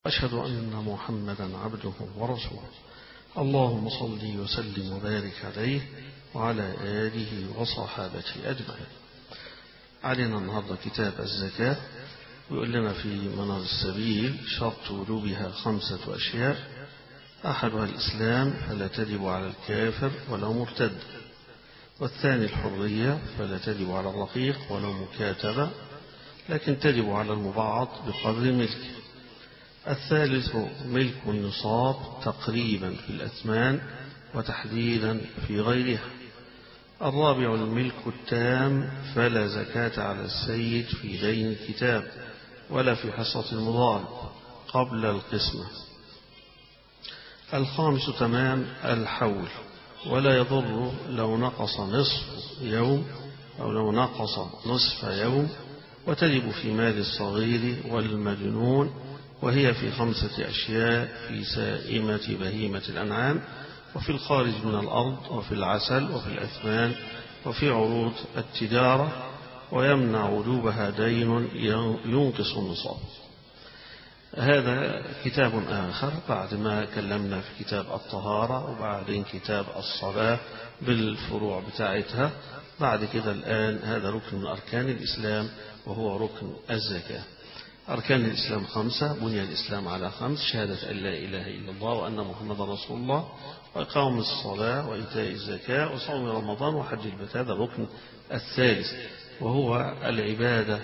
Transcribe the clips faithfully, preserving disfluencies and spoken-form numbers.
أشهد أن محمدا عبده ورسوله. اللهم صل وسلم وبارك عليه وعلى آله وصحابته أجمعين. علينا النهاردة كتاب الزكاة، ويقول لنا في منار السبيل شرط وجوبها خمسة أشياء: أحدها الإسلام فلا تجب على الكافر ولو مرتد، والثاني الحرية فلا تجب على الرقيق ولو مكاتبة لكن تجب على المبعض بقدر ملكه، الثالث ملك النصاب تقريبا في الأثمان وتحديدا في غيرها، الرابع الملك التام فلا زكاة على السيد في دين الكتاب ولا في حصة المضارب قبل القسمة، الخامس تمام الحول ولا يضر لو نقص نصف يوم أو لو نقص نصف يوم، وتجب في مال الصغير والمجنون، وهي في خمسة أشياء: في سائمة بهيمة الأنعام، وفي الخارج من الأرض، وفي العسل، وفي الأثمان، وفي عروض التجارة، ويمنع وجوبها دين ينقص النصاب. هذا كتاب آخر بعد ما كلمنا في كتاب الطهارة وبعدين كتاب الصلاة بالفروع بتاعتها. بعد كده الآن هذا ركن من أركان الإسلام وهو ركن الزكاة. أركان الإسلام خمسة: بني الإسلام على خمس: شهادة أن لا إله إلا الله وأن محمد رسول الله، وإقام الصلاة وإيتاء الزكاة وصوم رمضان وحج البيت. هذا الركن الثالث وهو العبادة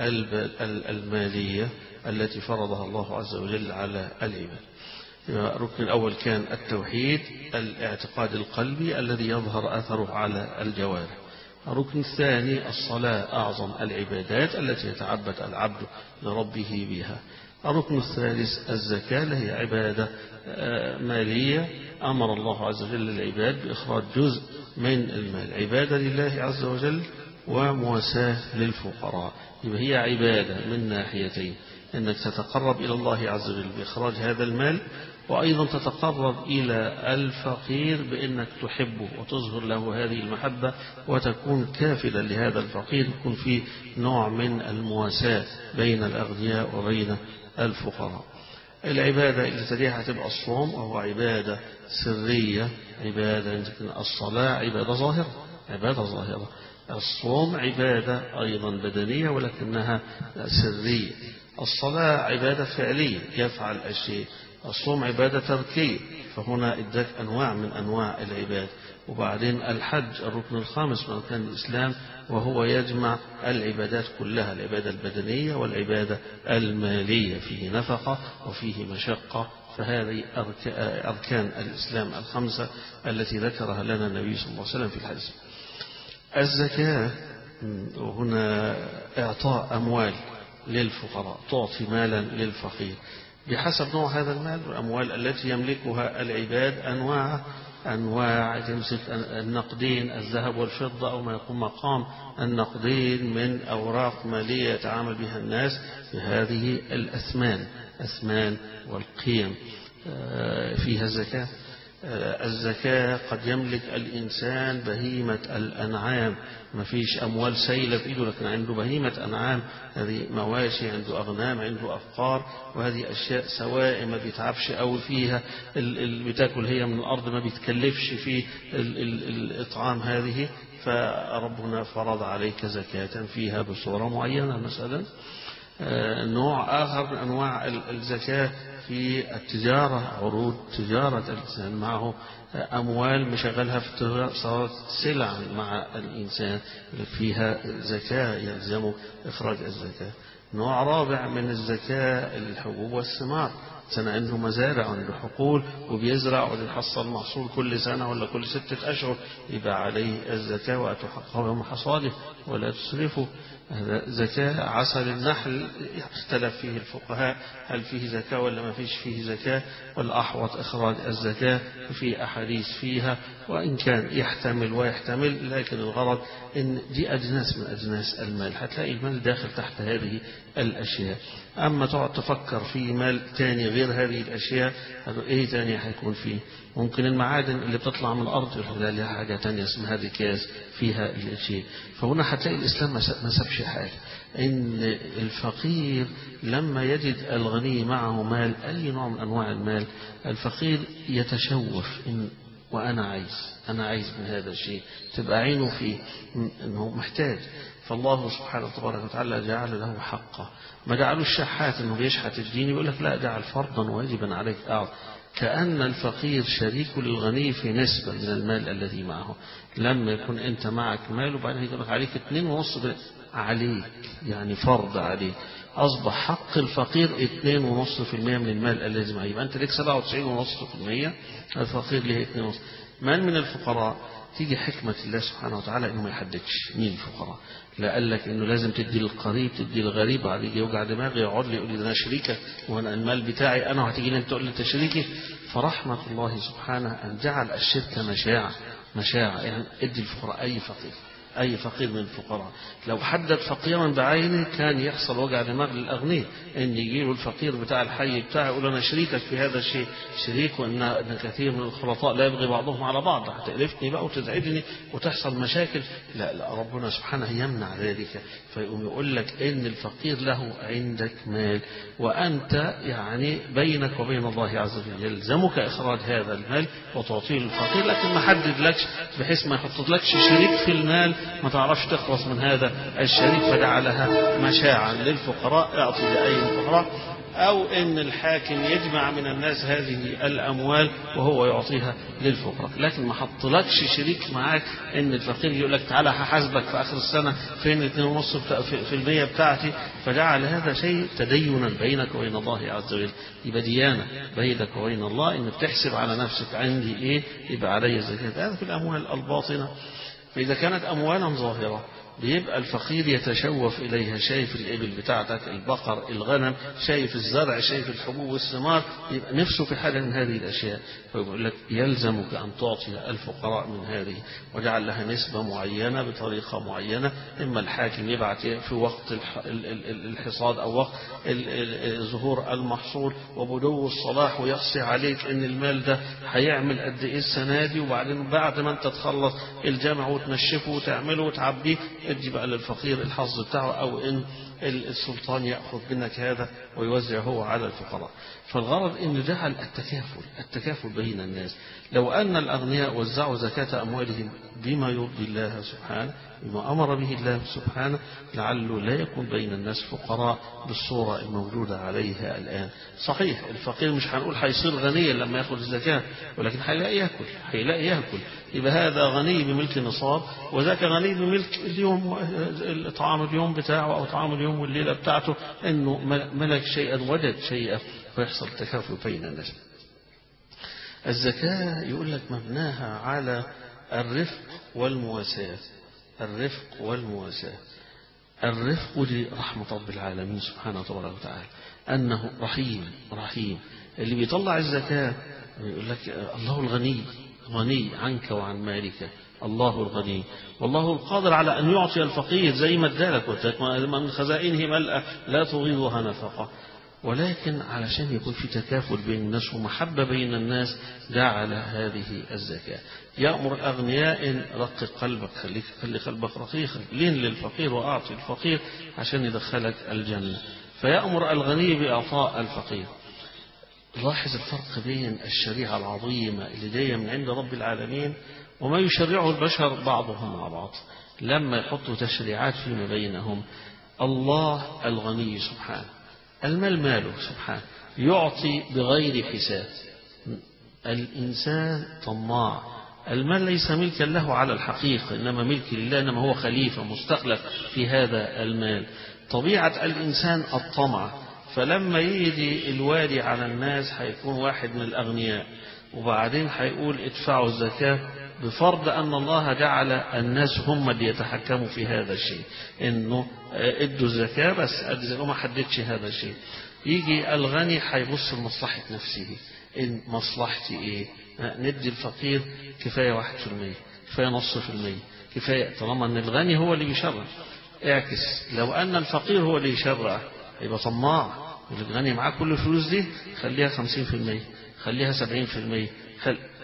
المالية التي فرضها الله عز وجل على العباد. الركن الأول كان التوحيد، الاعتقاد القلبي الذي يظهر أثره على الجوارح. الركن الثاني الصلاة، أعظم العبادات التي يتعبد العبد لربه بها. الركن الثالث الزكاة، اللي هي عبادة مالية أمر الله عز وجل العباد بإخراج جزء من المال، عبادة لله عز وجل ومواساة للفقراء. يبقى هي عبادة من ناحيتين: أنك تتقرب إلى الله عز وجل بإخراج هذا المال، وأيضا تتقرب إلى الفقير بأنك تحبه وتظهر له هذه المحبة وتكون كافلا لهذا الفقير، يكون فيه نوع من المواساة بين الأغنياء وبين الفقراء. العبادة اللي تليها تبقى الصوم، وهو عبادة سرية، عبادة الصلاة عبادة ظاهرة عبادة ظاهرة الصوم عبادة أيضا بدنية ولكنها سرية. الصلاة عبادة فعلية يفعل الشيء. الصوم عبادة تركية، فهنا اداك أنواع من أنواع العبادة. وبعدين الحج الركن الخامس من أركان الإسلام، وهو يجمع العبادات كلها: العبادة البدنية والعبادة المالية، فيه نفقة وفيه مشقة. فهذه أركان الإسلام الخمسة التي ذكرها لنا النبي صلى الله عليه وسلم في الحديث. الزكاة هنا إعطاء أموال للفقراء، تعطي مالا للفقير بحسب نوع هذا المال. والأموال التي يملكها العباد أنواع أنواع تمسك النقدين، الذهب والفضة، أو ما يقوم مقام النقدين من أوراق مالية يتعامل بها الناس في هذه الأثمان، أثمان والقيم فيها الزكاة. الزكاة قد يملك الإنسان بهيمة الأنعام، ما فيش أموال سيلة في إيده لكن عنده بهيمة أنعام، هذه مواشي، عنده أغنام، عنده أفقار، وهذه أشياء سواء ما بيتعبش أوي فيها، اللي بتاكل هي من الأرض، ما بيتكلفش في الإطعام هذه، فربنا فرض عليك زكاة فيها بصورة معينة. مثلا نوع آخر من أنواع الزكاة في التجارة، عروض تجارة الإنسان معه أموال مشغلها في صارت سلع مع الإنسان فيها زكاة يلزم إخراج الزكاة. نوع رابع من الزكاة الحبوب والثمار، سنة عنده مزارع وعنده حقول وبيزرع ويحصل محصول كل سنة ولا كل ستة أشهر، يبقى عليه الزكاة وأتوا حقه يوم حصاده ولا تسرفوا. هذا زكاة. عسل النحل اختلف فيه الفقهاء هل فيه زكاة ولا ما فيش فيه زكاة، والأحوط إخراج الزكاة، في أحاديث فيها وإن كان يحتمل ويحتمل، لكن الغرض إن دي أجناس من أجناس المال، هتلاقي المال داخل تحت هذه الأشياء. أما تقعد تفكر في مال تاني غير هذه الأشياء، إيه تاني هيكون فيه؟ ممكن المعادن اللي بتطلع من الأرض يقول لها حاجة تانية اسمها هذه كاس فيها الشيء. فهنا هتلاقي الإسلام ما سابش حاجة، إن الفقير لما يجد الغني معه مال، أي نوع من أنواع المال، الفقير يتشوف إن وأنا عايز أنا عايز من هذا الشيء، تبقى عينه فيه أنه محتاج. فالله سبحانه تبارك وتعالى جعل له حقه، ما جعلوش شحات أنه بيشحت الدين، يقول لك لا، جعل فرضا واجبا عليك أعظم. كأن الفقير شريك للغني في نسبة من المال الذي معه. لما يكون أنت معك مال وبعدين يقول لك عليك اتنين ونص عليك، يعني فرض عليك، أصبح حق الفقير اتنين ونص في المية من المال الذي معه، يبقى أنت لك سبعة وتسعين ونص في المية، الفقير له اتنين ونص. من من الفقراء تيجي حكمة الله سبحانه وتعالى إنه ما يحددش مين الفقراء، لا قال لك إنه لازم تدي للقريب تدي للغريب، بعد يجي يوجع دماغي يقعد لي يقول لي ده أنا شريكك وأنا المال بتاعي أنا، وهتيجي لي أنت تقول لي أنت شريكي. فرحمة الله سبحانه أن جعل الشرك مشاع مشاع، يعني ادي الفقراء أي فقير أي فقير من الفقراء. لو حدد فقيرا بعينه كان يحصل وجع دماغ للأغنياء، إن يجيله الفقير بتاع الحي بتاعه يقول أنا شريكك في هذا الشيء، شريك، وإن كثير من الخلطاء لا يبغي بعضهم على بعض، هتقلفني بقى وتزعجني وتحصل مشاكل. لا لا، ربنا سبحانه يمنع ذلك، فيقوم يقول لك إن الفقير له عندك مال، وأنت يعني بينك وبين الله عز وجل يلزمك إخراج هذا المال وتعطيه للفقير، لكن ما حدد لكش بحيث ما يحط لكش شريك في المال ما تعرفش تخلص من هذا الشريك، فجعلها مشاعا للفقراء، يعطي لأي الفقراء، أو إن الحاكم يجمع من الناس هذه الأموال وهو يعطيها للفقراء، لكن ما حطلكش شريك معاك إن الفقير يقول لك تعالى هحاسبك في آخر السنة فين اثنين ونص في المية بتاعتي، فجعل هذا شيء تدينا بينك وبين الله عز وجل، يبقى ديانة بينك وبين الله، إن بتحسب على نفسك عندي إيه يبقى علي زكاة. هذا في الأموال الباطنة. فإذا كانت أموالا ظاهرة بيبقى الفقير يتشوف إليها، شايف الإبل بتاعتك، البقر، الغنم، شايف الزرع، شايف الحبوب والثمار، يبقى نفسه في حاجة من هذه الأشياء، فيقول لك يلزمك أن تعطي الفقراء من هذه، وجعل لها نسبة معينة بطريقة معينة، إما الحاكم يبعت في وقت الحصاد أو وقت ظهور المحصول وبدو الصلاح ويقصي عليك إن المال ده هيعمل قد إيه السنة دي، وبعدين بعد ما أنت تخلص الجامع وتنشفه وتعمله وتعبيه ادي بقى للفقير الحظ بتاعه، أو إن السلطان يأخذ منك هذا ويوزع هو على الفقراء. فالغرض إن جعل التكافل التكافل بين الناس. لو أن الأغنياء وزعوا زكاة أموالهم بما يرضي الله سبحانه، بما أمر به الله سبحانه، لعله لا يكون بين الناس فقراء بالصورة الموجودة عليها الآن. صحيح الفقير مش هنقول هيصير غنيا لما يأخذ الزكاة، ولكن هيلاقي يأكل هيلاقي يأكل يبقى هذا غني بملك نصاب، وذاك غني بملك اليوم، طعام اليوم بتاعه أو طعام اليوم والليلة بتاعته، إنه ملك شيئا وجد شيئا، فيحصل تكافل بين الناس. الزكاة يقول لك مبناها على الرفق والمواساة، الرفق والمواساة. الرفق دي رحمة رب العالمين سبحانه وتعالى، أنه رحيم رحيم. اللي بيطلع الزكاة يقول لك الله الغني غني عنك وعن مالك، الله الغني، والله القادر على أن يعطي الفقير زي ما ادالك، من خزائنه ملأ لا تغيضها نفقة. ولكن علشان يكون في تكافل بين الناس ومحبة بين الناس جعل هذه الزكاة. يأمر الأغنياء إن رقق قلبك، خليك خلي قلبك رقيقا، لين للفقير وأعطي الفقير عشان يدخلك الجنة. فيأمر الغني بإعطاء الفقير. لاحظ الفرق بين الشريعة العظيمة اللي جاية من عند رب العالمين وما يشرعه البشر بعضهم مع بعض. لما يحطوا تشريعات فيما بينهم، الله الغني سبحانه، المال ماله سبحانه، يعطي بغير حساب. الإنسان طماع، المال ليس ملكا له على الحقيقة، إنما ملك لله، إنما هو خليفة مستخلف في هذا المال. طبيعة الإنسان الطمع، فلما يجي الوادي على الناس هيكون واحد من الأغنياء، وبعدين هيقول ادفعوا الزكاة، بفرض أن الله جعل الناس هم اللي يتحكموا في هذا الشيء، إنه ادوا الزكاة بس الزكاة ما حددش هذا الشيء. يجي الغني هيبص لمصلحة نفسه، إن مصلحتي إيه؟ ندي الفقير كفاية واحد في المية، كفاية نص في المية، كفاية، طالما أن الغني هو اللي بيشرع. اعكس، لو أن الفقير هو اللي يشرع يبقى طماع، الغني معاه كل الفلوس دي خليها خمسين في المية، خليها سبعين في المية، خل...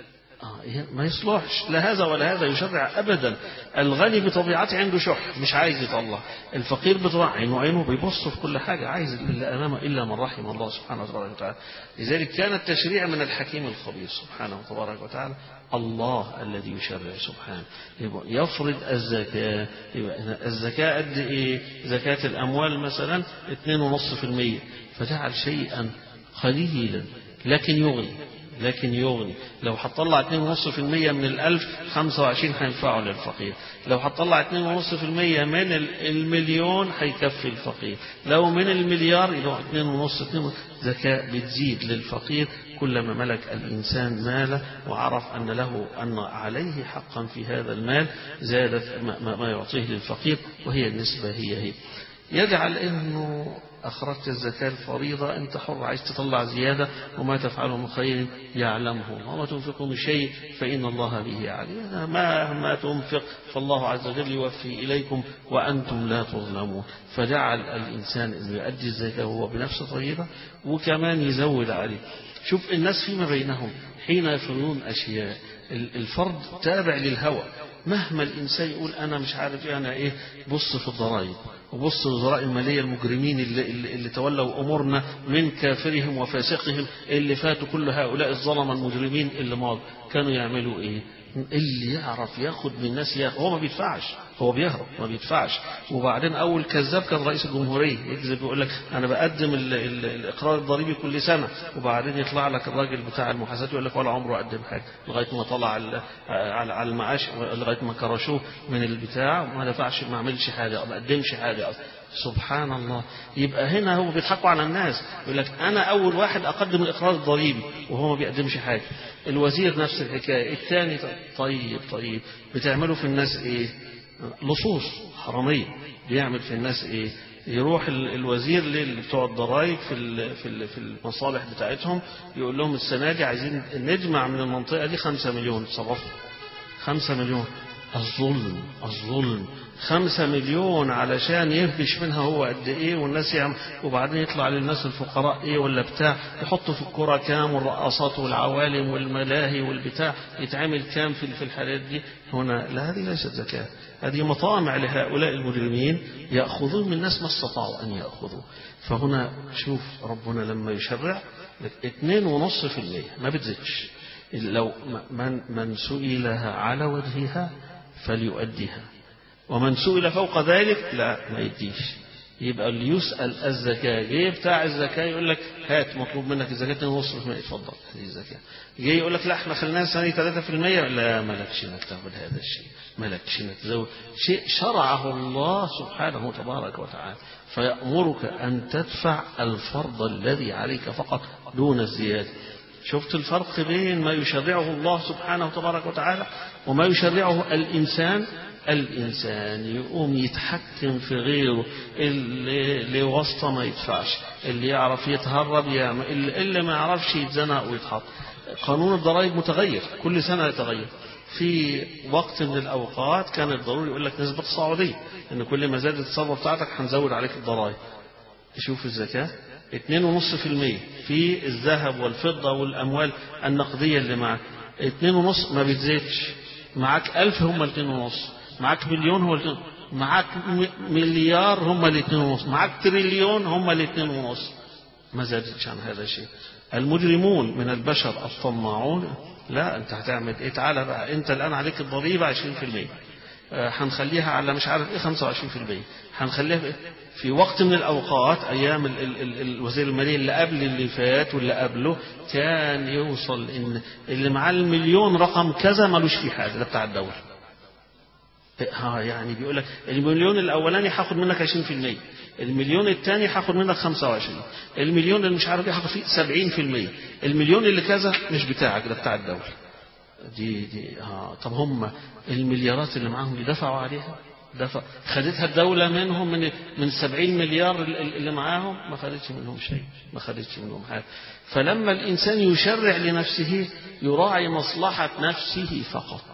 ما يصلحش لا هذا ولا هذا يشرع أبدا. الغني بطبيعته عنده شح مش عايز يطلع، الفقير بطبيعته عينه عينه بيبص في كل حاجة عايز إلا أمامه إلا من رحم الله سبحانه وتعالى. لذلك كان التشريع من الحكيم الخبير سبحانه وتبارك وتعالى، الله الذي يشرع سبحانه. يفرض الزكاة، الزكاة قد إيه؟ زكاة الأموال مثلا اثنين ونص في المية، فجعل شيئا قليلا لكن يغني لكن يغني. لو هتطلع اثنين ونص في المية من الألف خمسة وعشرين هينفعوا للفقير، لو هتطلع اثنين ونص في المية من المليون هيكفي الفقير، لو من المليار يبقى اثنين ونص اثنين. زكاة بتزيد للفقير كلما ملك الإنسان ماله وعرف أن له أن عليه حقا في هذا المال زادت ما, ما يعطيه للفقير، وهي النسبة هي هي. يجعل إنه أخرجت الزكاة الفريضة أنت حر، عايز تطلع زيادة وما تفعله من خير يعلمه وما تنفقوا من شيء فإن الله به عليم. مهما تنفق فالله عز وجل يوفي إليكم وأنتم لا تظلمون. فجعل الإنسان أن يؤدي الزكاة وهو بنفسه طيبة وكمان يزود عليه. شوف الناس فيما بينهم حين يفرضون أشياء، الفرض تابع للهوى. مهما الإنسان يقول أنا مش عارف إيه أنا إيه، بص في الضرائب وبص الوزراء المالية المجرمين اللي, اللي, اللي تولوا أمورنا من كافرهم وفاسقهم اللي فاتوا، كل هؤلاء الظلمة المجرمين اللي ماضوا كانوا يعملوا إيه؟ اللي يعرف ياخد من الناس ياخد، هو ما بيدفعش، هو بيهرب ما بيدفعش. وبعدين أول كذاب كان رئيس الجمهورية يكذب يقول لك أنا بقدم ال ال الإقرار الضريبي كل سنة، وبعدين يطلع لك الراجل بتاع المحاسبات يقول لك ولا عمره قدم حاجة لغاية ما طلع على على المعاش، لغاية ما كرشوه من البتاع ما دفعش ما عملش حاجة ما قدمش حاجة أصلا. سبحان الله. يبقى هنا هو بيضحكوا على الناس، يقول لك أنا أول واحد أقدم الإقرار الضريبي وهو ما بيقدمش حاجة. الوزير نفس الحكاية، الثاني طيب طيب بتعملوا في الناس إيه؟ لصوص حرامية. بيعمل في الناس إيه؟ يروح الوزير لبتوع الضرائب في في المصالح بتاعتهم يقول لهم السنة دي عايزين نجمع من المنطقة دي خمسة مليون تصرفوا. خمسة مليون الظلم الظلم خمسة مليون علشان يهبش منها هو قد ايه والناس يعمل، وبعدين يطلع للناس الفقراء ايه ولا بتاع، يحطوا في الكرة كام والرقصات والعوالم والملاهي والبتاع يتعمل كام في في الحالات دي. هنا لا، هذه ليست زكاة، هذه مطامع لهؤلاء المجرمين يأخذون من الناس ما استطاعوا أن يأخذوا. فهنا شوف ربنا لما يشرع اثنين ونص في المية ما بتزيدش. لو من, من سئلها على وجهها فليؤديها، ومن سئل فوق ذلك لا ما يديش. يبقى اللي يسأل الزكاة جاي بتاع الزكاة يقول لك هات مطلوب منك الزكاة اثنين ونص في المية اتفضل هذه الزكاة. جاي يقول لك لا احنا خليناها سنة ثلاثة في المية، لا مالكش انك تاخد هذا الشيء، مالكش انك تزود شيء شرعه الله سبحانه تبارك وتعالى. فيأمرك أن تدفع الفرض الذي عليك فقط دون الزيادة. شفت الفرق بين ما يشرعه الله سبحانه وتبارك وتعالى وما يشرعه الإنسان؟ الإنسان يقوم يتحكم في غيره، اللي, اللي وسطه ما يدفعش، اللي يعرف يتهرب يعمل، اللي ما يعرفش يتزنق ويتحط. قانون الضرائب متغير كل سنة يتغير. في وقت من الأوقات كان الضروري يقول لك نسبة الصعودية، إن كل ما زادت الثروة بتاعتك هنزود عليك الضرائب. شوف الزكاة اثنين ونص في المية في الذهب والفضة والأموال النقدية اللي معك، اثنين ونص ما بتزيدش. معك ألف هم الاثنين ونص، معك مليون هو الاثنين، معك مليار هم الاثنين ونص، معك تريليون هم الاثنين ونص، ما زادتش عن هذا الشيء. المجرمون من البشر الطماعون لا انت هتعمل ايه؟ تعالى بقى انت الآن عليك الضريبة عشرين في المية، هنخليها على مش عارف ايه خمسة وعشرين في المية، هنخليها في, في وقت من الأوقات أيام ال ال ال الوزير المالية اللي قبل اللي فات واللي قبله كان يوصل إن اللي معاه المليون رقم كذا ملوش فيه حاجة، ده بتاع الدولة. ها يعني بيقول لك المليون الأولاني هاخد منك عشرين في المية، المليون الثاني هاخد منك خمسة وعشرين، المليون اللي مش عارف ايه هاخد فيه سبعين في المية، المليون اللي كذا مش بتاعك ده بتاع الدولة. دي دي ها طب هم المليارات اللي معاهم دي دفعوا عليها؟ دفع خدتها الدولة منهم من من سبعين مليار اللي معاهم؟ ما خدتش منهم شيء، ما خدتش منهم حاجة. فلما الإنسان يشرع لنفسه يراعي مصلحة نفسه فقط.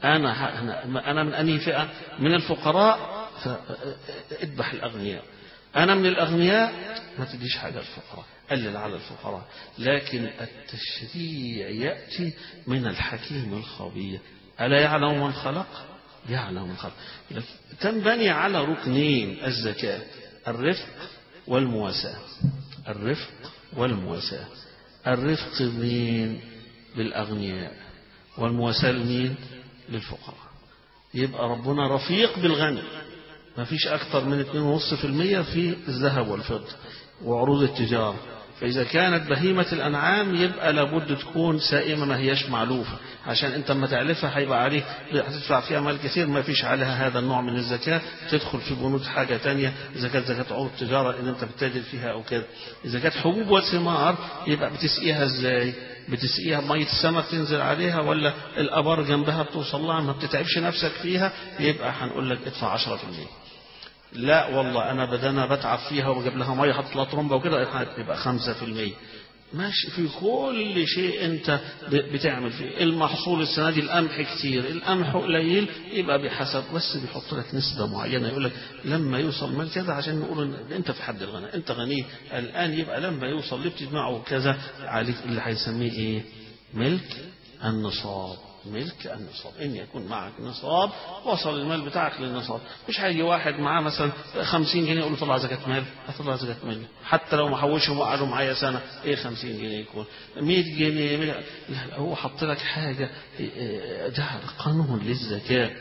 أنا أنا أنا من أنهي فئة؟ من الفقراء فاذبح الأغنياء، أنا من الأغنياء ما تديش حاجة للفقراء، قلل على الفقراء. لكن التشريع يأتي من الحكيم الخبير، ألا يعلم من خلق؟ يعلم من خلق. تنبني على ركنين الزكاة: الرفق والمواساة. الرفق والمواساة. الرفق مين؟ بالأغنياء، والمواساة لمين؟ للفقراء. يبقى ربنا رفيق بالغني، ما فيش أكثر من اثنين فاصلة خمسة بالمئة في الذهب والفضة وعروض التجارة. فإذا كانت بهيمة الأنعام يبقى لابد تكون سائمة، ما هياش معلوفة، عشان أنت لما تعلفها هيبقى عليك هتدفع فيها مال كثير، ما فيش عليها هذا النوع من الزكاة، تدخل في بنود حاجة تانية، إذا كانت زكاة عروض التجارة إن أنت بتتاجر فيها أو كده. إذا كانت حبوب وثمار يبقى بتسقيها إزاي؟ بتسقيها مية السماء بتنزل عليها، ولا الأبار جنبها بتوصل لها ما بتتعبش نفسك فيها، يبقى هنقول لك ادفع عشرة بالمئة. لا والله أنا بدنا بتعب فيها وبجيب لها مية حط لها طرمبة وكده، يبقى خمسة في المية. ماشي في كل شيء أنت بتعمل فيه. المحصول السنة دي القمح كتير، القمح قليل، يبقى بحسب، بس بيحط لك نسبة معينة، يقول لك لما يوصل مال كذا عشان نقول إن أنت في حد الغنى، أنت غني الآن، يبقى لما يوصل اللي بتجمعه كذا عليك اللي هيسميه إيه؟ ملك النصاب. ملك النصاب، إن يكون معك نصاب وصل المال بتاعك للنصاب. مش هيجي واحد معاه مثلا خمسين جنيه يقول له طلع زكاة مال، هطلع زكاة مال حتى لو ما حوشهم وقعدوا معايا سنة. إيه خمسين جنيه يكون مية جنيه؟ لا لا، هو حط لك حاجة، ده قانون للزكاة.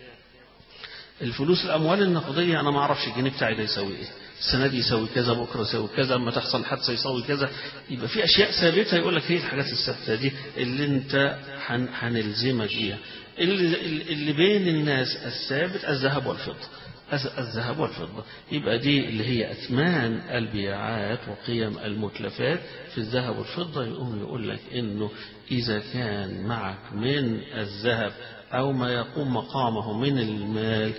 الفلوس الأموال النقدية أنا ما أعرفش الجنيه بتاعي ده يسوي إيه، السنة دي يسوي كذا، بكرة يسوي كذا، أما تحصل حادثة يسوي كذا. يبقى في أشياء ثابتة يقول لك هي الحاجات الثابتة دي اللي أنت هنلزمك فيها. اللي, اللي بين الناس الثابت الذهب والفضة. الذهب والفضة يبقى دي اللي هي أثمان البيعات وقيم المتلفات في الذهب والفضة. يقوم يقول لك إنه إذا كان معك من الذهب أو ما يقوم مقامه من المال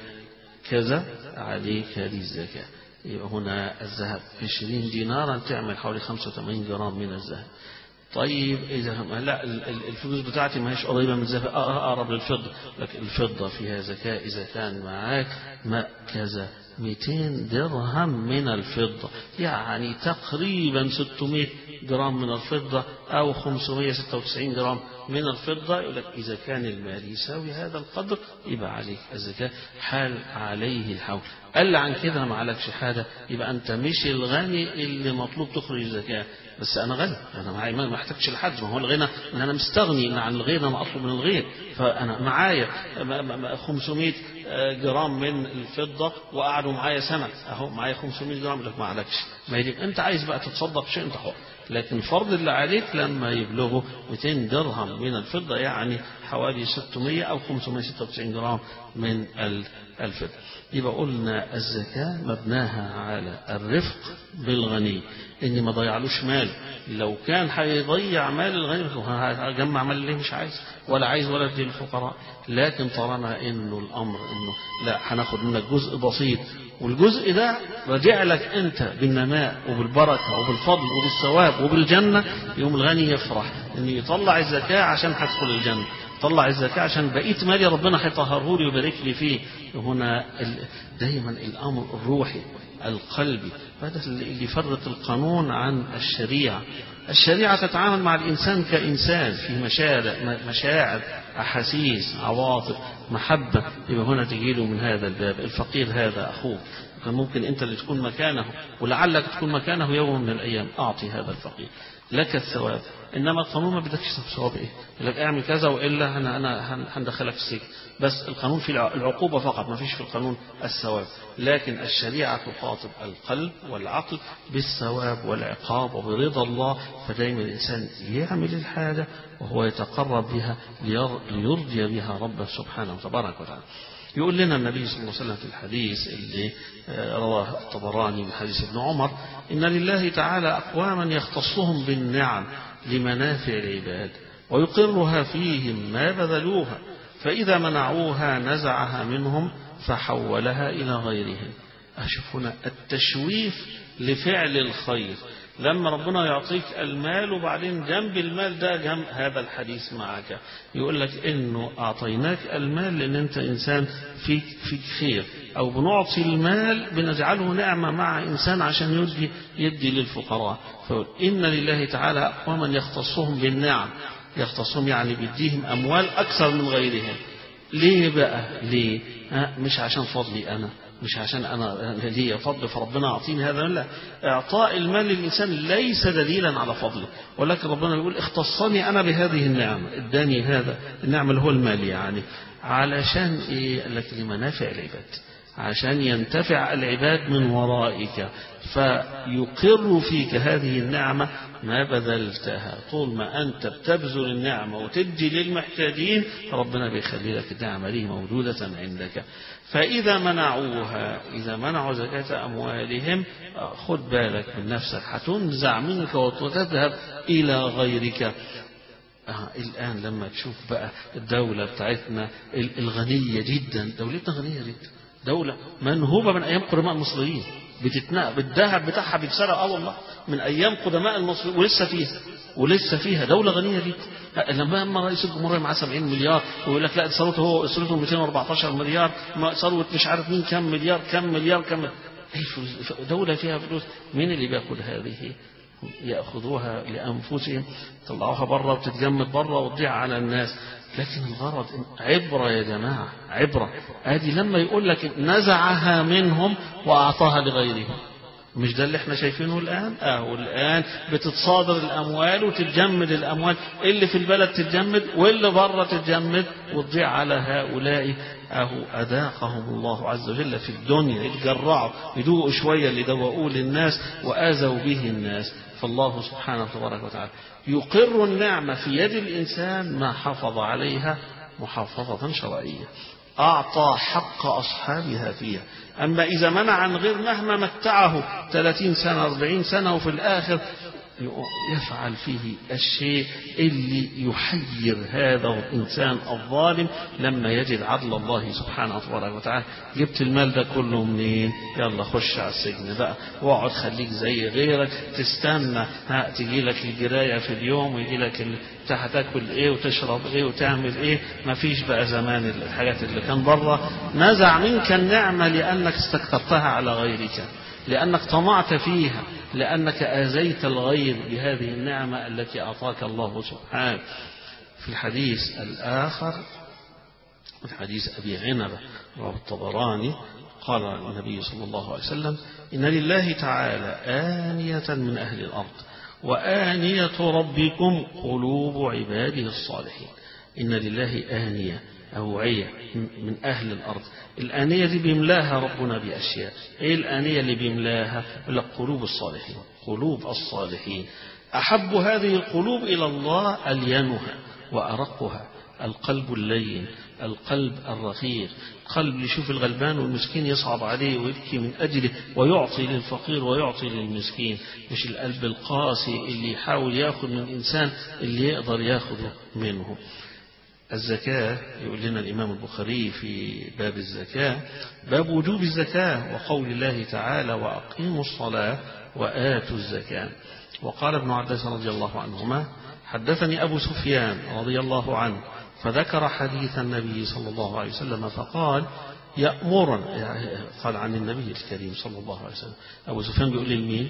كذا عليك هذه الزكاة. يبقى هنا الذهب عشرين دينارا تعمل حوالي خمسة وثمانين جرام من الذهب. طيب إذا لا الفلوس بتاعتي ما هيش قريبة من الذهب، أقرب للفضة، لكن الفضة فيها زكاة إذا كان معاك ما كذا مئتين درهم من الفضة، يعني تقريبا ستمائة جرام من الفضة أو خمسمائة وستة وتسعين جرام من الفضة. يقول لك إذا كان المال يساوي هذا القدر يبقى عليك الزكاة، حال عليه الحول. قال عن كده ما عليكش حاجة، يبقى أنت مش الغني اللي مطلوب تخرج الزكاة. بس أنا غني، أنا معايا ما محتاجش لحد، ما هو الغنى إن أنا مستغني عن الغير، أنا أطلب من الغير. فأنا معايا خمسمائة جرام من الفضة وقعدوا معايا سنة، أهو معايا خمسمائة جرام، لك ما عليكش. ما يجب أنت عايز بقى تتصدق شيء أنت حر، لكن فرض اللي عليك لما يبلغوا مئتين درهم من الفضة، يعني حوالي ستمائة أو خمسمائة وستة وتسعين جرام من الفضة. يبقى قلنا الزكاة مبناها على الرفق بالغني، إني ما ضيعلوش مال. لو كان هيضيع مال الغني هجمع مال ليه؟ مش عايز ولا عايز ولا ادي للفقراء. لكن طالما إنه الأمر إنه لا، هناخد منك جزء بسيط، والجزء ده رجع لك أنت بالنماء وبالبركة وبالفضل وبالثواب وبالجنة، يوم الغني يفرح إنه يطلع الزكاة عشان هدخل الجنة، طلع الزكاة عشان بقيت مالي ربنا هيطهره لي ويبارك لي فيه. هنا دايما الأمر الروحي القلبي، هذا اللي يفرق القانون عن الشريعة. الشريعة تتعامل مع الإنسان كإنسان في مشاعر, مشاعر أحاسيس عواطف محبة. يبقى هنا تجيله من هذا الباب الفقير هذا أخوك، كان ممكن أنت اللي تكون مكانه، ولعلك تكون مكانه يوم من الأيام، أعطي هذا الفقير لك الثواب. إنما القانون ما بدكش ثواب إيه؟ لك اعمل كذا وإلا أنا أنا هندخلك السجن. بس القانون في العقوبة فقط، ما فيش في القانون الثواب. لكن الشريعة تخاطب القلب والعقل بالثواب والعقاب وبرضا الله. فدايما الإنسان يعمل الحاجة وهو يتقرب بها ليرضي بها ربه سبحانه وتبارك وتعالى. يقول لنا النبي صلى الله عليه وسلم في الحديث اللي رواه الطبراني من حديث ابن عمر: إن لله تعالى أقواما يختصهم بالنعم لمنافع العباد ويقرها فيهم ما بذلوها، فإذا منعوها نزعها منهم فحولها إلى غيرهم. أشوف هنا التشويف لفعل الخير، لما ربنا يعطيك المال وبعدين جنب المال ده جنب هذا الحديث معك يقول لك إنه أعطيناك المال لأن أنت إنسان فيك فيك خير، أو بنعطي المال بنجعله نعمة مع إنسان عشان يدي يدي للفقراء. فيقول إن لله تعالى أقواما يختصهم بالنعم، يختصهم يعني بيديهم أموال أكثر من غيرهم. ليه بقى؟ ليه؟ مش عشان فضلي أنا، مش عشان أنا لي فضل فربنا أعطيني هذا، لا. إعطاء المال للإنسان ليس دليلا على فضله، ولكن ربنا يقول اختصني أنا بهذه النعمة، اداني هذا النعمة اللي هو المال يعني علشان إيه؟ قال لك لمنافع العباد، عشان ينتفع العباد من ورائك، فيقر فيك هذه النعمة ما بذلتها. طول ما أنت بتبذل النعمة وتدي للمحتاجين ربنا بيخلي لك النعمة دي موجودة عندك. فإذا منعوها، إذا منعوا زكاة أموالهم خد بالك من نفسك، هتنزع منك وتذهب إلى غيرك. آه الآن لما تشوف بقى الدولة بتاعتنا الغنية جدا، دولتنا غنية جدا، دولة منهوبة من أيام قدماء المصريين، بتتنقى بالذهب بتاعها بيتسرق اه والله من أيام قدماء المصريين، ولسه فيها ولسه فيها دولة غنية جدا. لما أما رئيس الجمهورية معاه سبعين مليار ويقول لك لا ثروته هو ثروته مئتين وأربعتاشر مليار، ما ثروة مش عارف مين كم مليار كم مليار كم، دولة فيها فلوس. مين اللي بياخد هذه؟ يأخذوها لأنفسهم، طلعوها بره وتتجمد بره وتضيع على الناس. لكن الغرض عبرة يا جماعة، عبرة. ادي لما يقول لك نزعها منهم وأعطاها لغيرهم، مش ده اللي احنا شايفينه الآن؟ اه الآن بتتصادر الأموال وتتجمد الأموال، اللي في البلد تتجمد واللي بره تتجمد وتضيع على هؤلاء. أهو أذاقهم الله عز وجل في الدنيا، يتجرعوا يدوقوا شوية اللي دوقوه للناس وآذوا به الناس. فالله سبحانه تبارك وتعالى يقر النعمة في يد الإنسان ما حافظ عليها محافظة شرعية، أعطى حق أصحابها فيها. أما إذا منع عن غير مهما متعه ثلاثين سنة أربعين سنة وفي الآخر يفعل فيه الشيء اللي يحير هذا الإنسان الظالم لما يجد عدل الله سبحانه وتعالى. جبت المال ده كله منين؟ يلا خش على السجن بقى واقعد خليك زي غيرك، تستنى ها تجي لك الجراية في اليوم ويجي لك هتاكل ايه وتشرب ايه وتعمل ايه. ما فيش بقى زمان الحاجات اللي كان بره. نزع منك النعمة لأنك استكثرتها على غيرك، لأنك طمعت فيها، لأنك آذيت الغير بهذه النعمة التي أعطاك الله سبحانه. في الحديث الآخر الحديث أبي عنبة رواه الطبراني قال النبي صلى الله عليه وسلم إن لله تعالى آنية من أهل الأرض وآنية ربكم قلوب عباده الصالحين. إن لله آنية أوعية من أهل الأرض. الآنية دي بيملاها ربنا بأشياء. إيه الآنية اللي بيملاها؟ قلوب الصالحين، قلوب الصالحين. أحب هذه القلوب إلى الله ألينها وأرقها، القلب اللين، القلب الرقيق، قلب يشوف الغلبان والمسكين يصعب عليه ويبكي من أجله ويعطي للفقير ويعطي للمسكين، مش القلب القاسي اللي يحاول يأخذ من الإنسان اللي يقدر يأخذه منه. الزكاة يقول لنا الإمام البخاري في باب الزكاة باب وجوب الزكاة وقول الله تعالى وأقيموا الصلاة وآتوا الزكاة. وقال ابن عباس رضي الله عنهما حدثني أبو سفيان رضي الله عنه فذكر حديث النبي صلى الله عليه وسلم فقال يأمرنا، يعني قال عن النبي الكريم صلى الله عليه وسلم. أبو سفيان بيقول للمين؟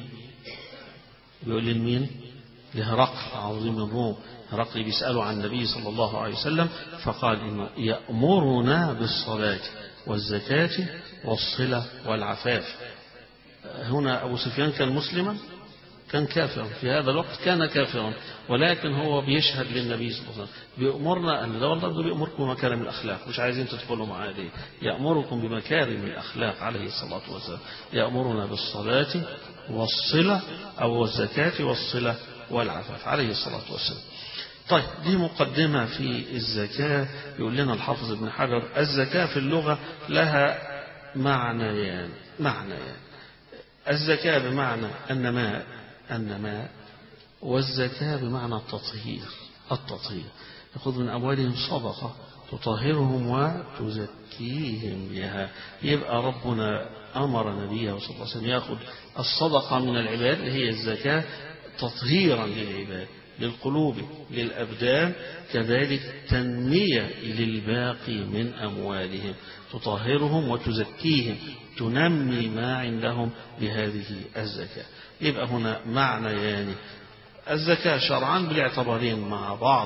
بيقول للمين؟ لهرقل عظيم الروم. هرقل بيسأله عن النبي صلى الله عليه وسلم فقال إنه يأمرنا بالصلاة والزكاة والصلة والعفاف. هنا أبو سفيان كان مسلما؟ كان كافرا في هذا الوقت، كان كافرا، ولكن هو بيشهد للنبي صلى الله عليه وسلم بيأمرنا أن لا والله بيأمركم بمكارم الأخلاق، مش عايزين تدخلوا معاه دي، يأمركم بمكارم الأخلاق عليه الصلاة والسلام. يأمرنا بالصلاة والصلة أو الزكاة والصلة والعفاف عليه الصلاة والسلام. طيب دي مقدمة في الزكاة. يقول لنا الحافظ ابن حجر الزكاة في اللغة لها معنيان. معنيان الزكاة بمعنى النماء النماء والزكاة بمعنى التطهير التطهير. يأخذ من أموالهم صدقة تطهرهم وتزكيهم بها. يبقى ربنا أمر نبيه صلى الله عليه وسلم يأخذ الصدقة من العباد اللي هي الزكاة تطهيرا للعباد، للقلوب، للأبدان، كذلك تنمية للباقي من أموالهم، تطهرهم وتزكيهم، تنمي ما عندهم بهذه الزكاة. يبقى هنا معنى يعني الزكاة شرعا بالاعتبارين مع بعض.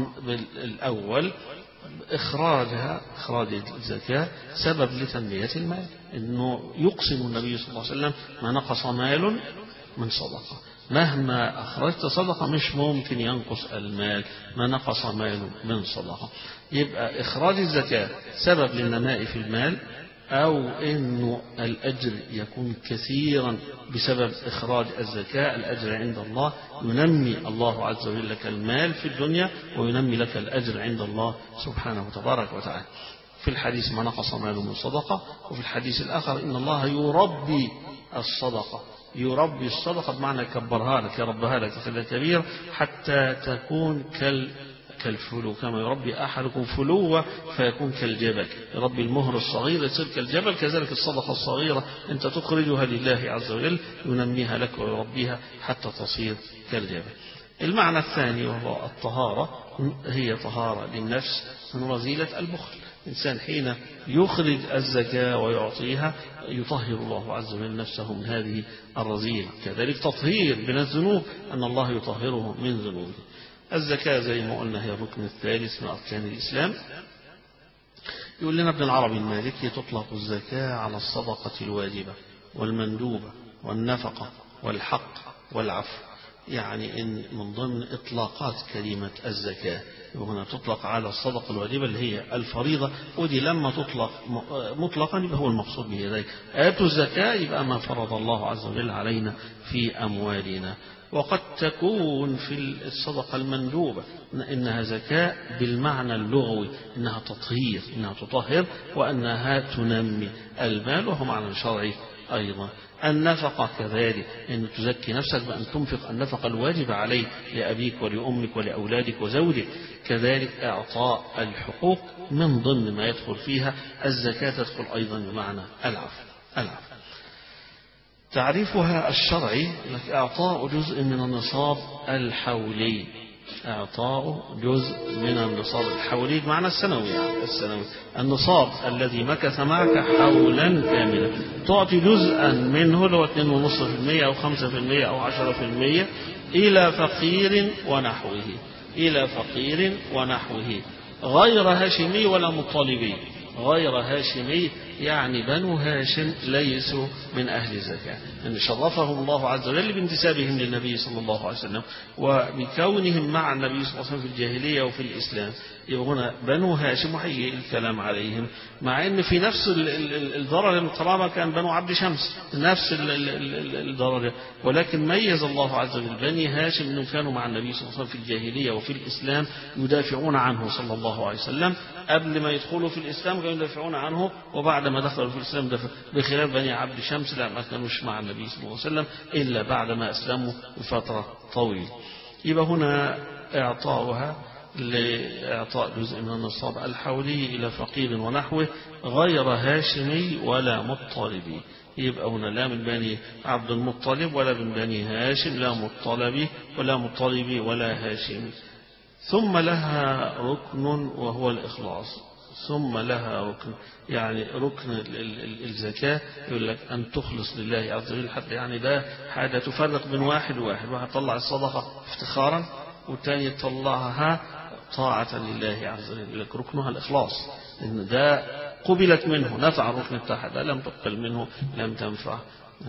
الأول إخراجها، إخراج الزكاة سبب لتنمية المال، إنه يقسم النبي صلى الله عليه وسلم ما نقص مال من صدقة، مهما أخرجت صدقة مش ممكن ينقص المال، ما نقص مال من صدقة. يبقى إخراج الزكاة سبب للنماء في المال، أو إنه الأجر يكون كثيرا بسبب إخراج الزكاة. الأجر عند الله ينمي الله عز وجل لك المال في الدنيا، وينمي لك الأجر عند الله سبحانه وتبارك وتعالى. في الحديث ما نقص مال من صدقة، وفي الحديث الآخر إن الله يربي الصدقة، يربي الصدقة بمعنى يكبرها لك، يربها لك في الكبير حتى تكون كال كالفلو، كما يربي أحدكم فلوة فيكون كالجبل، يربي المهر الصغير يصير كالجبل. كذلك الصدقة الصغيرة أنت تخرجها لله عز وجل ينميها لك ويربيها حتى تصير كالجبل. المعنى الثاني وهو الطهارة، هي طهارة للنفس من رذيلة البخل. الإنسان حين يخرج الزكاة ويعطيها يطهر الله عز وجل نفسه من هذه الرذيلة. كذلك تطهير من الذنوب، أن الله يطهره من ذنوبه. الزكاة زي ما قلنا هي الركن الثالث من أركان الإسلام. يقول لنا ابن العربي المالكي تطلق الزكاة على الصدقة الواجبة والمندوبة والنفقة والحق والعفو، يعني إن من ضمن إطلاقات كلمة الزكاة. وهنا تطلق على الصدقة الواجبة اللي هي الفريضة، ودي لما تطلق مطلقا يبقى هو المقصود به ذلك آتوا الزكاة، يبقى ما فرض الله عز وجل علينا في أموالنا. وقد تكون في الصدقة المندوبة إنها زكاة بالمعنى اللغوي، إنها تطهير، إنها تطهر، وأنها تنمي المال، وهو معنى شرعي أيضا. النفقة كذلك أن تزكي نفسك بأن تنفق النفقة الواجبة عليك لأبيك ولأمك ولأولادك وزوجك. كذلك إعطاء الحقوق من ضمن ما يدخل فيها الزكاة، تدخل أيضا بمعنى العفو. العفو تعريفها الشرعي لك إعطاء جزء من النصاب الحولي، إعطاء جزء من النصاب الحولي بمعنى السنوي، يعني السنوي النصاب الذي مكث معك حولا كاملا، تعطي جزءا منه اللي هو اثنين فاصلة خمسة بالمئة أو خمسة بالمئة أو عشرة بالمئة إلى فقير ونحوه، إلى فقير ونحوه غير هاشمي ولا مطالبي. غير هاشمي يعني بنو هاشم ليسوا من أهل الزكاة، أن شرفهم الله عز وجل بانتسابهم للنبي صلى الله عليه وسلم وبكونهم مع النبي صلى الله عليه وسلم في الجاهلية وفي الإسلام. يبقى هنا بنو هاشم وحي الكلام عليهم، مع أن في نفس الدرجة القرابة كان بنو عبد شمس نفس الدرجة، ولكن ميز الله عز وجل بني هاشم أنهم كانوا مع النبي صلى الله عليه وسلم في الجاهلية وفي الإسلام يدافعون عنه صلى الله عليه وسلم. قبل ما يدخلوا في الإسلام كانوا يدافعون عنه، وبعد ما دخلوا في الإسلام دفع. بخلاف بني عبد شمس لا، ما كانوش مع النبي صلى الله عليه وسلم إلا بعد ما أسلموا بفترة طويلة. يبقى هنا إعطاؤها لإعطاء جزء من النصاب الحولي إلى فقير ونحوه غير هاشمي ولا مطلبي. يبقى هنا لا من بني عبد المطلب ولا من بني هاشم، لا مطلبي ولا مطلبي ولا هاشمي. ثم لها ركن وهو الإخلاص. ثم لها ركن، يعني ركن الزكاة يقول لك أن تخلص لله عز وجل، حتى يعني ده حاجة تفرق بين واحد وواحد، واحد طلع الصدقة افتخارا والثاني يطلعها طاعة لله عز وجل. لك ركنها الإخلاص، إن ده قبلت منه نفع الركن بتاعها، ده لم تقبل منه لم تنفع.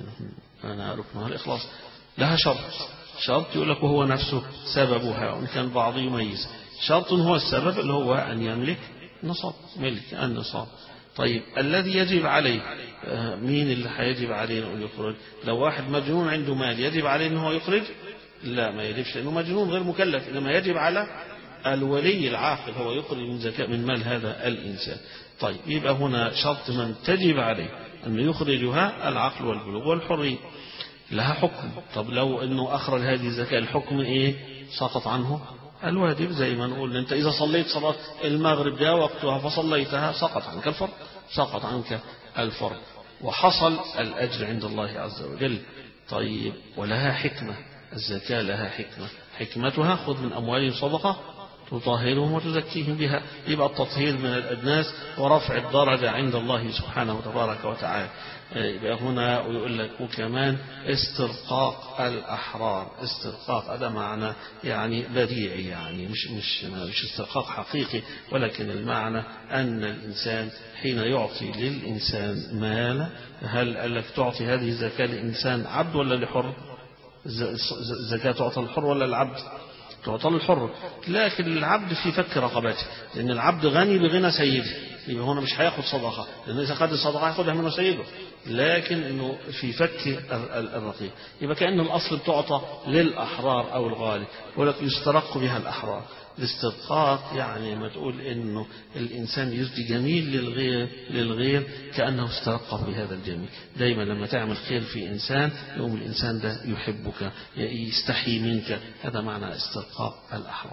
أنا ركنها الإخلاص. لها شرط، شرط يقول لك وهو نفسه سببها، وإن كان بعض يميز. شرط هو السبب اللي هو أن يملك نصاب، ملك النصاب. طيب الذي يجب عليه مين اللي هيجب عليه أن يخرج؟ لو واحد مجنون عنده مال يجب عليه أنه يخرج؟ لا، ما يجبش، لأنه مجنون غير مكلف، إنما يجب على الولي العاقل هو يخرج من زكاة من مال هذا الإنسان. طيب يبقى هنا شرط من تجب عليه أن يخرجها العقل والبلوغ والحرية. لها حكم. طب لو أنه أخرج هذه الزكاة الحكم إيه؟ سقط عنه الواجب زي ما نقول أنت إذا صليت صلاة المغرب جاء وقتها فصليتها سقط عنك الفرض، سقط عنك الفرض وحصل الأجر عند الله عز وجل. طيب ولها حكمة، الزكاة لها حكمة، حكمتها خذ من أموالهم صدقة تطهرهم وتزكيهم بها، يبقى التطهير من الأدناس ورفع الدرجة عند الله سبحانه وتبارك وتعالى. يبقى هنا ويقول لك وكمان استرقاق الأحرار، استرقاق هذا معنى يعني بديعي، يعني مش مش مش استرقاق حقيقي، ولكن المعنى أن الإنسان حين يعطي للإنسان مالا، هل قال لك تعطي هذه الزكاة لإنسان عبد ولا لحر؟ الزكاة تعطى للحر ولا العبد؟ تعطى للحر، لكن العبد في فك رقبته، لأن العبد غني بغنى سيده، يبقى هنا مش هياخد صدقة، لأن إذا خد الصدقة هياخدها منه سيده، لكن إنه في فك الرقيق، يبقى كأن الأصل بتعطى للأحرار أو الغالي، ولكن يسترق بها الأحرار. الاسترقاق يعني ما تقول إنه الإنسان يسدي جميل للغير للغير كأنه استرقه بهذا الجميل. دايما لما تعمل خير في إنسان يقوم الإنسان ده يحبك يستحي منك، هذا معنى استرقاق الأحرار.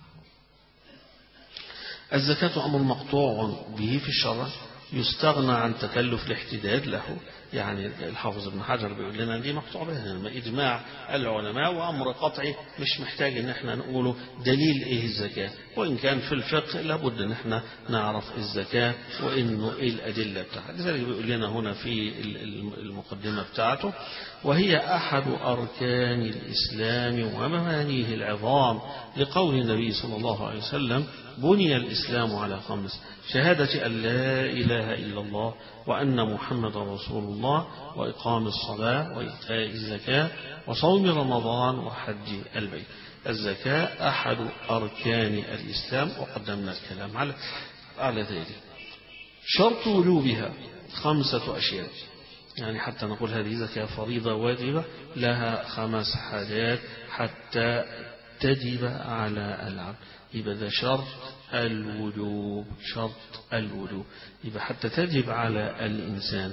الزكاة أمر مقطوع به في الشرع، يستغنى عن تكلف الاحتداد له، يعني الحافظ ابن حجر بيقول لنا دي مقطوع بها إجماع العلماء وأمر قطعي مش محتاج إن احنا نقوله دليل إيه الزكاة، وإن كان في الفقه لابد إن احنا نعرف الزكاة وإنه إيه الأدلة بتاعها. لذلك بيقول لنا هنا في المقدمة بتاعته وهي أحد أركان الإسلام ومبانيه العظام، لقول النبي صلى الله عليه وسلم بني الإسلام على خمس: شهادة أن لا إله إلا الله وأن محمد رسول الله وإقام الصلاة وإيتاء الزكاة وصوم رمضان وحج البيت. الزكاة أحد أركان الإسلام وقدمنا الكلام على على ذلك. شرط وجوبها خمسة أشياء، يعني حتى نقول هذه زكاة فريضة واجبة لها خمس حاجات حتى تجب على العبد. يبقى ده شرط الوجوب، شرط الوجوب، يبقى حتى تجب على الإنسان.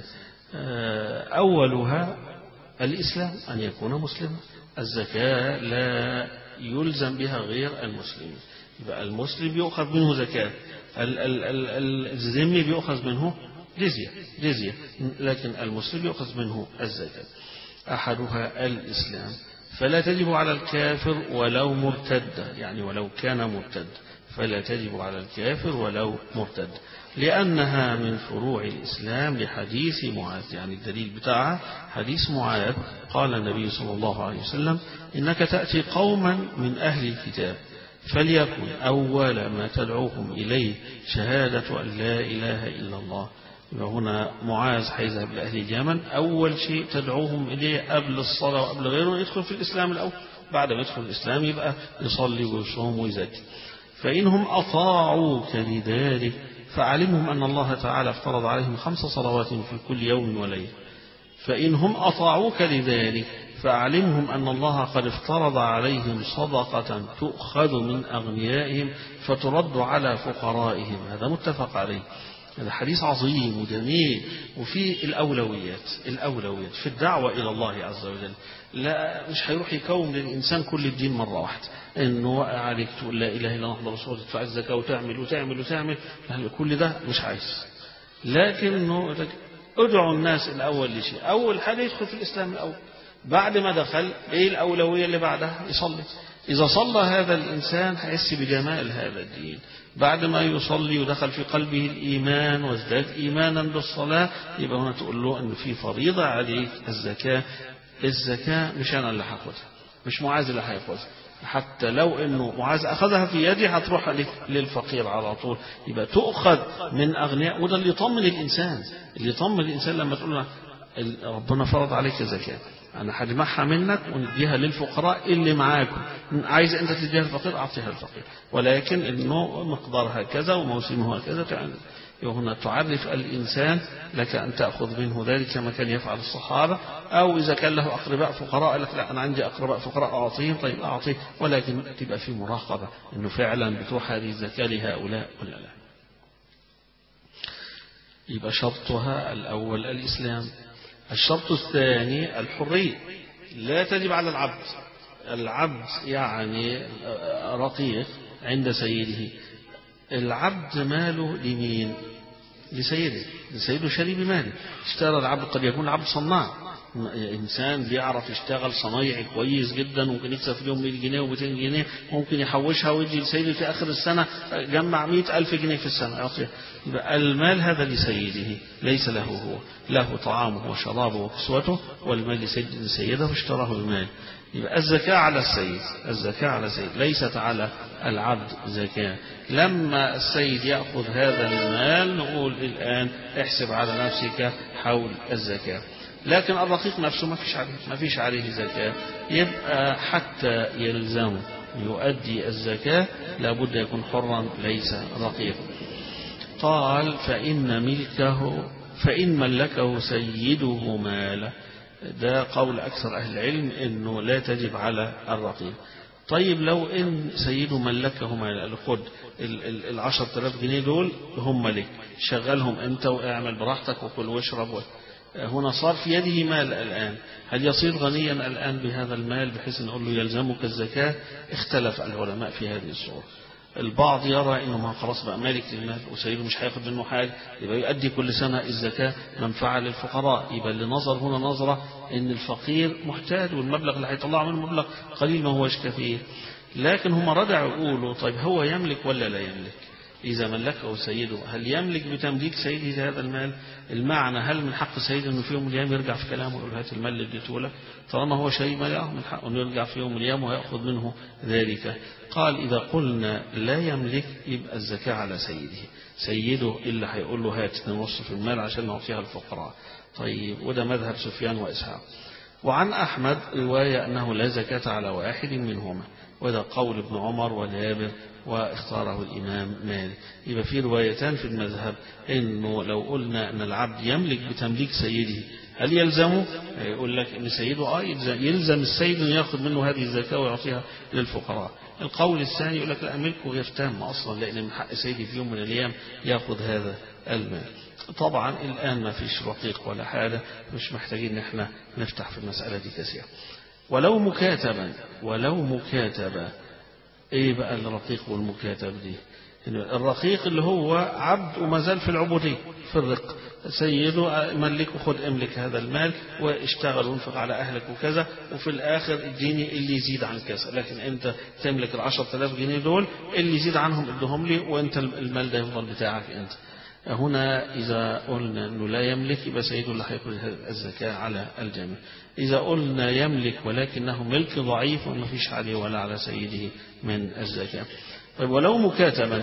أولها الإسلام، أن يكون مسلما. الزكاة لا يلزم بها غير المسلمين، يبقى المسلم يؤخذ منه زكاة، الذمي بيؤخذ منه جزية جزية لكن المسلم يؤخذ منه الزكاة. أحدها الإسلام، فلا تجب على الكافر ولو مرتد، يعني ولو كان مرتد فلا تجب على الكافر ولو مرتد، لأنها من فروع الإسلام لحديث معاذ، يعني الدليل بتاعها حديث معاذ قال النبي صلى الله عليه وسلم: إنك تأتي قوما من أهل الكتاب فليكن أول ما تدعوهم إليه شهادة أن لا إله إلا الله. هنا معاذ هيذهب لأهل اليمن، أول شيء تدعوهم إليه قبل الصلاة وقبل غيره يدخل في الإسلام الأول، بعد ما يدخل الإسلام يبقى يصلي ويصوم ويزكي. فإنهم أطاعوك لذلك فعلمهم أن الله تعالى افترض عليهم خمس صلوات في كل يوم وليلة. فإنهم أطاعوك لذلك فأعلمهم أن الله قد افترض عليهم صدقة تؤخذ من أغنيائهم فترد على فقرائهم. هذا متفق عليه. هذا حديث عظيم وجميل، وفي الأولويات الأولويات في الدعوة إلى الله عز وجل. لا مش هيروح يكون للإنسان كل الدين مرة واحدة، إنه عليك تقول لا إله إلا الله محمد رسول الله تدفع الزكاة وتعمل وتعمل وتعمل، كل ده مش عايز، لكنه ادعوا الناس الأول لشيء. أول حاجة يدخل في الإسلام الأول، بعد ما دخل إيه الأولوية اللي بعدها؟ يصلي. إذا صلى هذا الإنسان هيحس بجمال هذا الدين، بعد ما يصلي ودخل في قلبه الإيمان وازداد إيمانا بالصلاة، يبقى هنا تقول له أن في فريضة عليك الزكاة. الزكاة مش أنا اللي هاخدها، مش معاذ اللي هياخدها، حتى لو أنه معاذ أخذها في يدي هتروح للفقير على طول، يبقى تؤخذ من أغنياء. وده اللي يطمن الإنسان، اللي يطمن الإنسان لما تقول له ربنا فرض عليك زكاة، أنا هجمعها منك ونديها للفقراء اللي معاكم، عايز أنت تديها للفقير أعطيها للفقير، ولكن إنه مقدارها كذا وموسمها كذا. يعني هنا تعرف الإنسان لك أن تأخذ منه ذلك كما كان يفعل الصحابة، أو إذا كان له أقرباء فقراء لك لا أنا عندي أقرباء فقراء أعطيهم، طيب أعطيه، ولكن تبقى في مراقبة إنه فعلا بتروح هذه الزكاة لهؤلاء ولا لا. يبقى شرطها الأول الإسلام. الشرط الثاني الحرية، لا تجب على العبد العبد يعني رقيق عند سيده. العبد ماله لمين؟ لسيده، لسيده شريب ماله. اشترى العبد، قد يكون العبد صناع، إنسان بيعرف يشتغل صنايعي كويس جدا، ممكن يكسب في اليوم مية جنيه ومئتين جنيه، ممكن يحوشها ويجي لسيده في آخر السنة جمع مئة ألف جنيه في السنة يعطيه. يبقى المال هذا لسيده ليس له هو، له طعامه وشرابه وكسوته، والمال لسيده اشتراه بمال. يبقى الزكاة على السيد، الزكاة على السيد ليست على العبد زكاة. لما السيد يأخذ هذا المال نقول الآن احسب على نفسك حول الزكاة. لكن الرقيق نفسه ما فيش عليه ما فيش عليه زكاة. يبقى حتى يلزم يؤدي الزكاة لابد يكون حرا ليس رقيقا. قال فإن ملكه فإن ملكه سيده ماله، ده قول أكثر أهل العلم إنه لا تجب على الرقيق. طيب لو إن سيده ملكه ماله، خد العشر تلاف جنيه دول هم لك، شغلهم أنت واعمل براحتك وكل واشرب، هنا صار في يده مال الآن، هل يصير غنيا الآن بهذا المال بحيث نقول له يلزمك الزكاة؟ اختلف العلماء في هذه الصورة. البعض يرى إنه ما خلاص بقى مالك للمال وسيده مش هياخد منه حاجة، يبقى يؤدي كل سنة الزكاة منفعة للفقراء. يبقى اللي نظر هنا نظرة إن الفقير محتاج والمبلغ اللي هيطلعه منه مبلغ قليل ما هوش كثير. لكن هم ردعوا يقولوا طيب هو يملك ولا لا يملك؟ إذا ملكه سيده هل يملك بتمليك سيده هذا المال؟ المعنى هل من حق سيده أنه في يوم من الأيام يرجع في كلامه ويقول هات المال اللي اديته لك؟ طالما هو شيء مليء من حقه أنه يرجع في يوم من الأيام ويأخذ منه ذلك. قال إذا قلنا لا يملك يبقى الزكاة على سيده، سيده اللي هيقول له هات اثنين ونص في المال عشان نعطيها الفقراء. طيب وده مذهب سفيان وإسحاق. وعن أحمد رواية أنه لا زكاة على واحد منهما، وده قول ابن عمر وجابر واختاره الإمام مالك. يبقى في روايتان في المذهب إنه لو قلنا أن العبد يملك بتمليك سيده هل يلزمه؟ يقول لك إن سيده آه يلزم, يلزم السيد أن يأخذ منه هذه الزكاة ويعطيها للفقراء. القول الثاني يقول لك لا، ملكه غير تام أصلا، لأن من حق سيدي في يوم من الأيام يأخذ هذا المال. طبعا الآن ما فيش رقيق ولا حاجة، مش محتاجين ان احنا نفتح في المسألة دي كثير. ولو مكاتبا ولو مكاتبا ايه بقى الرقيق والمكاتب دي؟ الرقيق اللي هو عبد وما زال في العبودية في الرق، سيده ملك وخد املك هذا المال واشتغل وانفق على اهلك وكذا، وفي الاخر اديني اللي يزيد عن كذا، لكن انت تملك العشر تلاف جنيه دول، اللي يزيد عنهم ادهم لي وانت المال ده يفضل بتاعك انت. هنا إذا قلنا أنه لا يملك يبقى سيده اللي هيأخذ الزكاة على الجميع. إذا قلنا يملك ولكنه ملك ضعيف وما فيش عليه ولا على سيده من الزكاة. طيب ولو مكاتبا،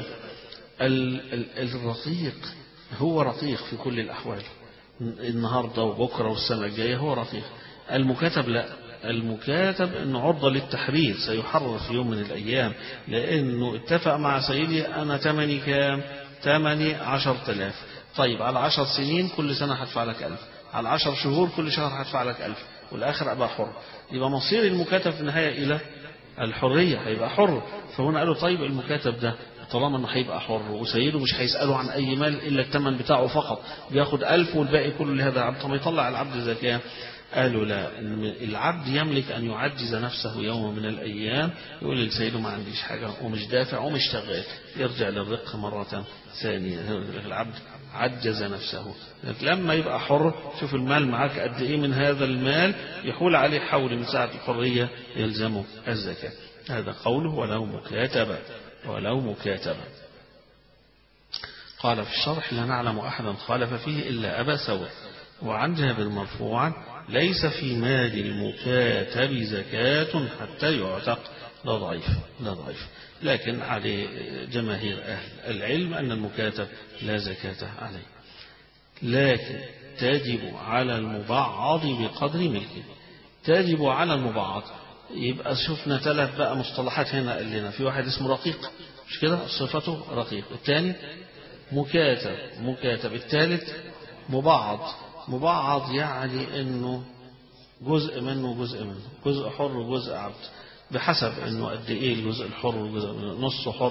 الرقيق هو رقيق في كل الأحوال، النهاردة وبكرة والسنة الجاية هو رقيق. المكاتب لا، المكاتب أنه عرضة للتحرير، سيحرر في يوم من الأيام، لأنه اتفق مع سيدي أنا تمني كام؟ ثمانية عشر تلاف. طيب على عشر سنين كل سنة هدفع لك ألف، على عشر شهور كل شهر هدفع لك ألف، والآخر أبقى حر. يبقى مصير المكاتب في النهاية إلى الحرية، هيبقى حر. فهنا قالوا طيب المكاتب ده طالما انه هيبقى حر وسيده مش هيسأله عن أي مال إلا الثمن بتاعه فقط، بياخد ألف والباقي كله لهذا العبد، طب يطلع العبد زكاة؟ قالوا لا، العبد يملك أن يعجز نفسه يوم من الأيام، يقول لسيده ما عنديش حاجة ومش دافع ومش شغال، يرجع للرق مرة ثانية. العبد عجز نفسه. لما يبقى حر شوف المال معاك قد إيه من هذا المال، يحول عليه حول من ساعة الحرية يلزمه الزكاة. هذا قوله ولو مكاتبة، ولو مكاتبة. قال في الشرح لا نعلم أحدا خالف فيه إلا أبا ثور. وعن جابر مرفوعا ليس في مال المكاتب زكاة حتى يعتق. لا ضعيف لا ضعيف لكن عليه جماهير أهل العلم أن المكاتب لا زكاة عليه، لكن تجب على المبعض بقدر ملكه. تجب على المبعض، يبقى شفنا ثلاث بقى مصطلحات هنا قال لنا. في واحد اسمه رقيق مش كده، صفته رقيق. الثاني مكاتب مكاتب الثالث مبعض. مبعض يعني انه جزء منه جزء منه، جزء حر وجزء عبد، بحسب انه قد ايه الجزء الحر والجزء نصه حر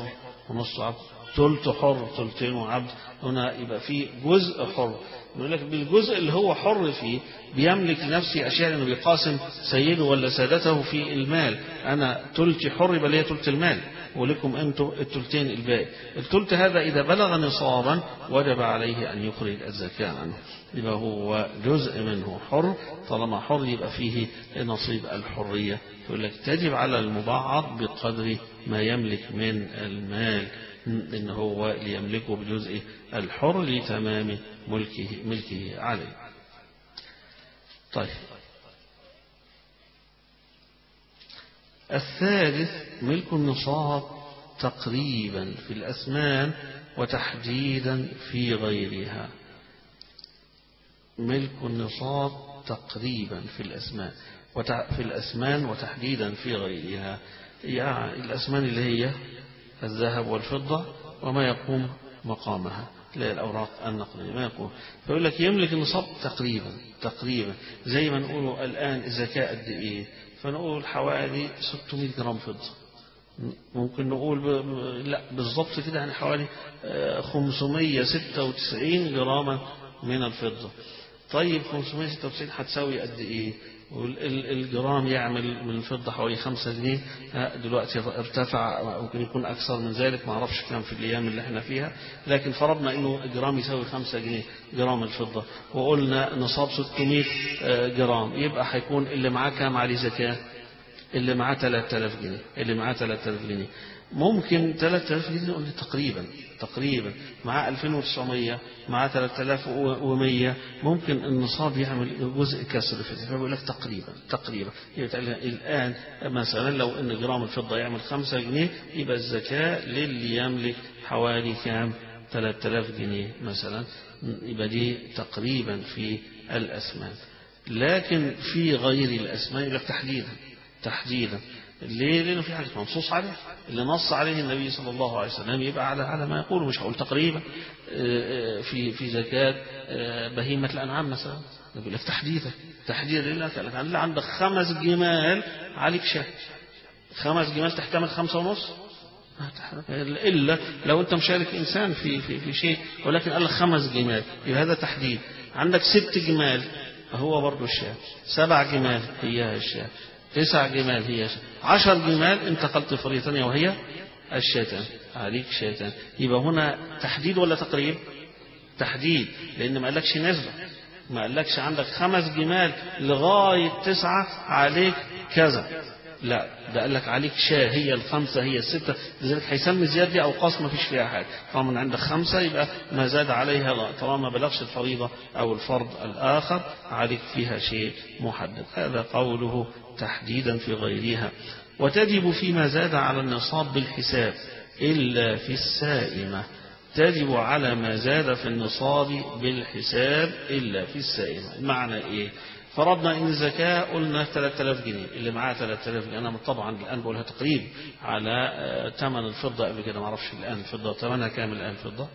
ونص عبد، ثلث حر، ثلثين وعبد. هنا يبقى في جزء حر. يقول لك بالجزء اللي هو حر فيه بيملك لنفسه أشياء، لأنه بيقاسم سيده ولا سادته في المال. أنا ثلث حر يبقى ليا ثلث المال، ولكم أنتم الثلثين الباقي. الثلث هذا إذا بلغ نصابا وجب عليه أن يخرج الزكاة عنه، يبقى هو جزء منه حر. طالما حر يبقى فيه نصيب الحرية. يقول لك تجب على المبعض بقدر ما يملك من المال، إن هو ليملكه بجزء الحر لتمام ملكه ملكه عليه. طيب الثالث ملك النصاب تقريبا في الأثمان وتحديدا في غيرها. ملك النصاب تقريبا في الأثمان في الأثمان وتحديدا في غيرها، يعني الأثمان اللي هي الذهب والفضة وما يقوم مقامها، لا الأوراق النقدية ما يقوم. فيقول لك يملك النصاب تقريبا تقريبا زي ما نقول الآن الزكاة قد إيه، فنقول حوالي ستمائة جرام فضة. ممكن نقول ب... لا بالضبط كده يعني حوالي خمسمائة وستة وتسعين جراما من الفضة. طيب خمسمائة وستة وتسعين هتساوي قد إيه؟ الجرام يعمل من الفضة حوالي خمسة جنيه. دلوقتي ارتفع، ممكن يكون أكثر من ذلك، ما أعرفش كم في الأيام اللي احنا فيها، لكن فرضنا إنه الجرام يساوي خمسة جنيه جرام الفضة، وقلنا نصاب ستمائة جرام، يبقى هيكون اللي معاه كام عليه زكاة؟ اللي معاه ثلاثة آلاف جنيه. اللي معاه ثلاثة آلاف جنيه ممكن ثلاثة آلاف جنيه نقول تقريبا تقريبا مع ألفين وتسعمائة مع ثلاثة آلاف ومائة ممكن النصاب يعمل جزء كسر في الزكاة. بيقول لك تقريبا تقريبا يبقى الآن مثلا لو ان جرام الفضة يعمل خمسة جنيه يبقى الزكاة للي يملك حوالي كام؟ ثلاثة آلاف جنيه مثلا، يبقى دي تقريبا في الأثمان. لكن في غير الأثمان يقول لك تحديدا تحديدا. ليه؟ لأنه في حاجة منصوص عليه، اللي نص عليه النبي صلى الله عليه وسلم يبقى على على ما يقول. مش هقول تقريبا في في زكاة بهيمة الأنعام مثلا، يقول لك تحديدا تحديدا. لأنك اللي عندك خمس جمال عليك شاة، خمس جمال تحتمل خمسة ونص، إلا لو أنت مشارك إنسان في في في شيء، ولكن قال لك خمس جمال يبقى هذا تحديد. عندك ست جمال هو برضو الشاة، سبع جمال هي الشاة، تسع جمال هي شاة، عشر جمال انتقلت فرية ثانية وهي الشاتان، عليك شاتان. يبقى هنا تحديد ولا تقريب؟ تحديد، لأن ما قالكش نسبة، ما قالكش عندك خمس جمال لغاية تسعة عليك كذا، لا ده قال لك عليك شاة هي الخمسة هي الستة، لذلك هيسمي زيادة دي أوقاص ما فيش فيها حاجة. طالما عندك خمسة يبقى ما زاد عليها، طالما بلغش الفريضة أو الفرض الآخر عليك فيها شيء محدد. هذا قوله تحديدا في غيرها. وتجب فيما زاد على النصاب بالحساب إلا في السائمة. تجب على ما زاد في النصاب بالحساب إلا في السائمة. المعنى إيه؟ فرضنا ان الزكاة قلنا ثلاثة آلاف جنيه، اللي معاه ثلاثة آلاف جنيه، انا طبعا الان بقولها تقريب على ثمن الفضة. قبل كده ما اعرفش الان الفضة ثمنها كام الان الفضة؟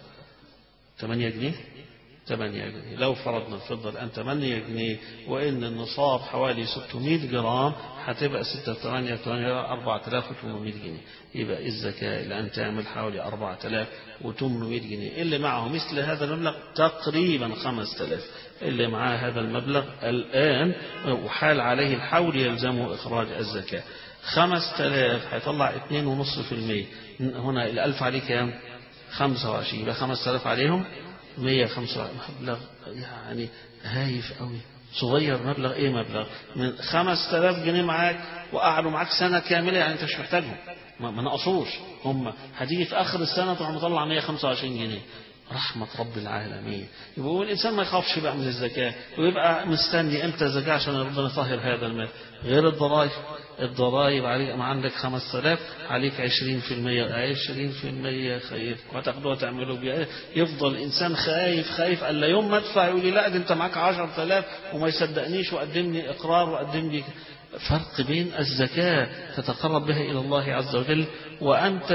ثمانية جنيه ثمانية جنيه. لو فرضنا الفضة الان ثمانية جنيه وان النصاب حوالي ستمائة جرام هتبقى ستة ثمانية ثمانية أربعة آلاف وثمانمائة جنيه. يبقى الزكاة الان تعمل حوالي أربعة آلاف وثمانمائة جنيه. اللي معه مثل هذا المبلغ تقريبا خمسة آلاف. اللي معاه هذا المبلغ الآن وحال عليه الحول يلزمه إخراج الزكاة. خمسة آلاف هيطلع اثنين ونصف في المية. هنا الألف عليه كام؟ خمسة وعشرين. يبقى خمسة آلاف عليهم مية وخمسة وعشرين. مبلغ يعني هايف قوي، صغير. مبلغ ايه؟ مبلغ من خمسة آلاف جنيه معاك وقعدوا معاك سنة كاملة، يعني انت مش محتاجهم، ما نقصوش، هم هتيجي في آخر السنة تروح مطلع مية وخمسة وعشرين جنيه. رحمة رب العالمين. يبقى الإنسان ما يخافش بقى من الزكاة ويبقى مستني امتى الزكاة عشان ربنا يطهر هذا المال. غير الضرائب، الضرائب عليك ما عندك خمسة آلاف عليك عشرين في المية، عشرين في المية خير وتاخدوها تعملوا بيها. يفضل الإنسان خايف خايف ألا يوم ما ادفع يقول لي لا ده أنت معاك عشرة آلاف وما يصدقنيش وقدم لي إقرار وقدم لي. فرق بين الزكاة تتقرب بها إلى الله عز وجل وأنت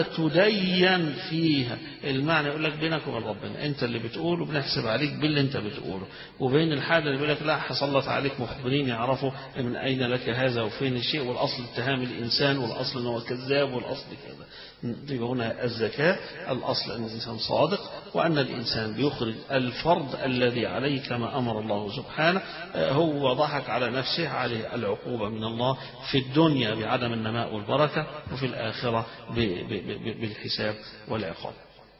تدين فيها. المعنى يقول لك بينك وبين ربنا، أنت اللي بتقول وبنحسب عليك باللي أنت بتقوله، وبين الحاجة اللي يقول لك لا حصلت عليك مخبرين يعرفوا من أين لك هذا وفين الشيء، والأصل اتهام الإنسان والأصل أنه كذاب والأصل كذا. هنا الزكاة الأصل أن الإنسان صادق، وأن الإنسان بيخرج الفرض الذي عليه كما أمر الله سبحانه. هو ضحك على نفسه، عليه العقوبة من الله في الدنيا بعدم النماء والبركة، وفي الآخرة بالحساب والعقاب.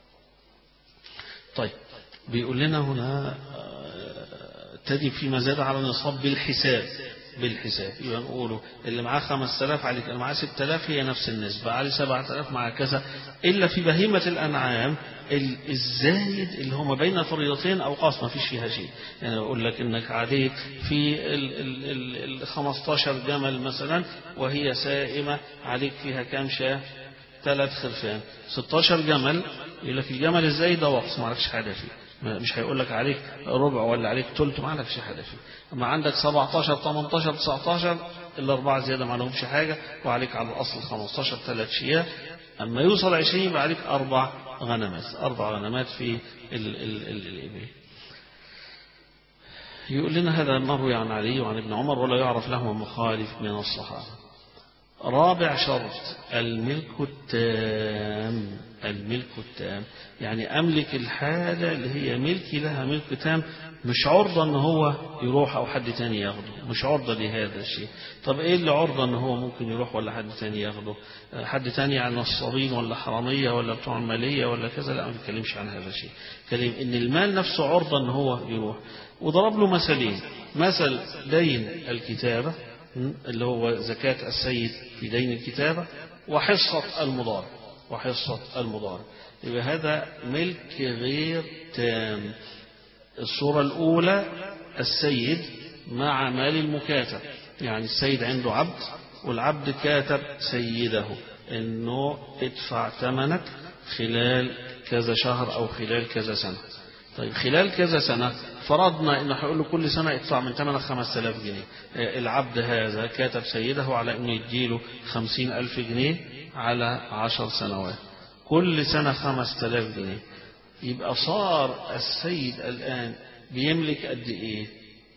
طيب بيقول لنا هنا تجب فيما زاد على النصاب بالحساب. بالحساب يبقى نقوله اللي معاه خمس آلاف عليك، اللي معاه ست آلاف هي نفس النسبة، عليه سبعة آلاف مع كذا، إلا في بهيمة الأنعام الزايد اللي هو بين فريضتين أو قاص ما فيش فيها شيء. يعني أقول لك إنك عليك في ال خمستاشر جمل مثلا وهي سائمة، عليك فيها كام شاة؟ ثلاث خرفان. ستاشر جمل يقول لك الجمل الزايد ده وقص ما عرفش حاجة فيه، مش هيقول لك عليك ربع ولا عليك ثلث، ما عليكش حاجة فيه. أما عندك سبعتاشر ثمانتاشر تسعتاشر الأربعة زيادة ما لهمش حاجة، وعليك على الأصل خمستاشر ثلاث شياه. أما يوصل عشرين يبقى عليك أربع غنمات، أربع غنمات في الإبل. يقول لنا هذا مروي عن علي وعن ابن عمر ولا يعرف له مخالف من الصحابة. رابع شرط الملك التام. الملك التام يعني أملك الحاجة اللي هي ملكي لها ملك تام، مش عرضة أن هو يروح أو حد تاني ياخده، مش عرضة لهذا الشيء. طب إيه اللي عرضة أن هو ممكن يروح ولا حد تاني ياخده؟ حد تاني عن نصابين ولا حرامية ولا بتوع المالية ولا كذا؟ لا، ما بيتكلمش عن هذا الشيء، كلم إن المال نفسه عرضة أن هو يروح. وضرب له مثلين، مثل دين الكتابة اللي هو زكاة السيد في دين الكتابة، وحصة المضارب. وحصة المضارب يبقى هذا ملك غير تام. الصورة الأولى السيد مع مال المكاتب، يعني السيد عنده عبد والعبد كاتب سيده إنه ادفع ثمنك خلال كذا شهر أو خلال كذا سنة. طيب خلال كذا سنة فرضنا إنه هيقول له كل سنة ادفع من ثمنك خمس آلاف جنيه. العبد هذا كاتب سيده على إنه يديله خمسين ألف جنيه على عشر سنوات، كل سنة خمس آلاف جنيه. يبقى صار السيد الآن بيملك قد إيه؟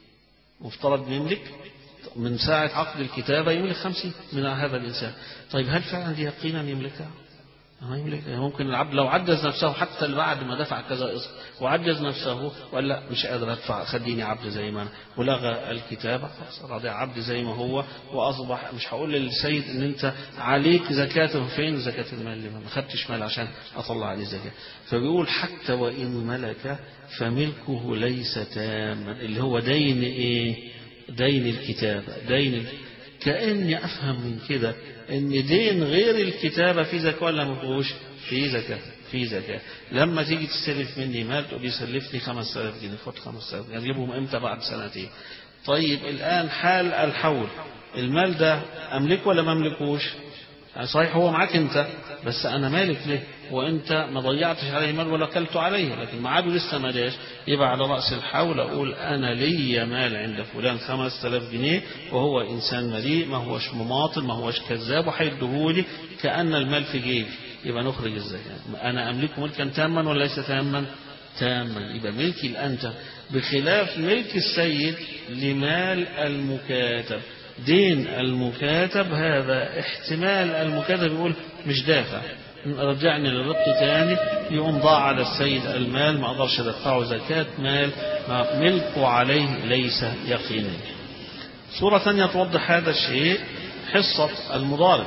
مفترض بيملك من ساعة عقد الكتابة يملك خمسين من هذا الإنسان. طيب هل فعلا دي يقينا يملكها؟ ما يملك. ممكن العبد لو عجز نفسه حتى بعد ما دفع كذا قسط وعجز نفسه ولا مش قادر ادفع، خديني عبد زي ما انا، ولغى الكتابه، خلاص راضي عبد زي ما هو، واصبح مش هقول للسيد ان انت عليك زكاته. فين زكاه المال؟ اللي ما خدتش مال عشان اطلع عليه زكاه. فبيقول حتى وان ملك فملكه ليس تاما، اللي هو دين ايه؟ دين الكتابه. دين كأني أفهم من كده إن دين غير الكتابة في زكاة ولا ما فيهوش؟ في زكاة. في زكاة. لما تيجي تستلف مني مال تقول لي سلفني خمسة آلاف جنيه، خد خمسة آلاف جنيه، أجيبهم إمتى؟ بعد سنتين. طيب الآن حال الحول، المال ده أملكه ولا ما أملكوش؟ يعني صحيح هو معاك أنت، بس أنا مالك له، وأنت ما ضيعتش عليه مال ولا كلته عليه، لكن معاده لسه ما جاش. يبقى على رأس الحول أقول أنا لي مال عند فلان خمسة آلاف جنيه، وهو إنسان مليء، ما هوش مماطل، ما هوش كذاب، وهيديهولي كأن المال في جيبي. يبقى نخرج الزكاة. أنا أملكه ملكا تاما ولا ليس تاما؟ تاما. يبقى ملكي الأنت، بخلاف ملك السيد لمال المكاتب. دين المكاتب هذا احتمال المكاتب يقول مش دافع، رجعني للرق تاني، يقوم ضاع على السيد المال، ما أقدرش أدفعه زكاة مال ما ملكه عليه ليس يقينا. صورة ثانية توضح هذا الشيء، حصة المضارب.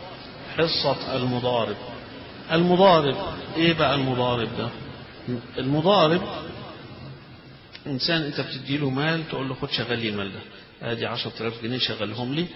حصة المضارب. المضارب ايه بقى المضارب ده؟ المضارب إنسان أنت بتديله مال، تقول له خد شغل لي المال ده، ادي عشرة آلاف جنيه شغلهم لي،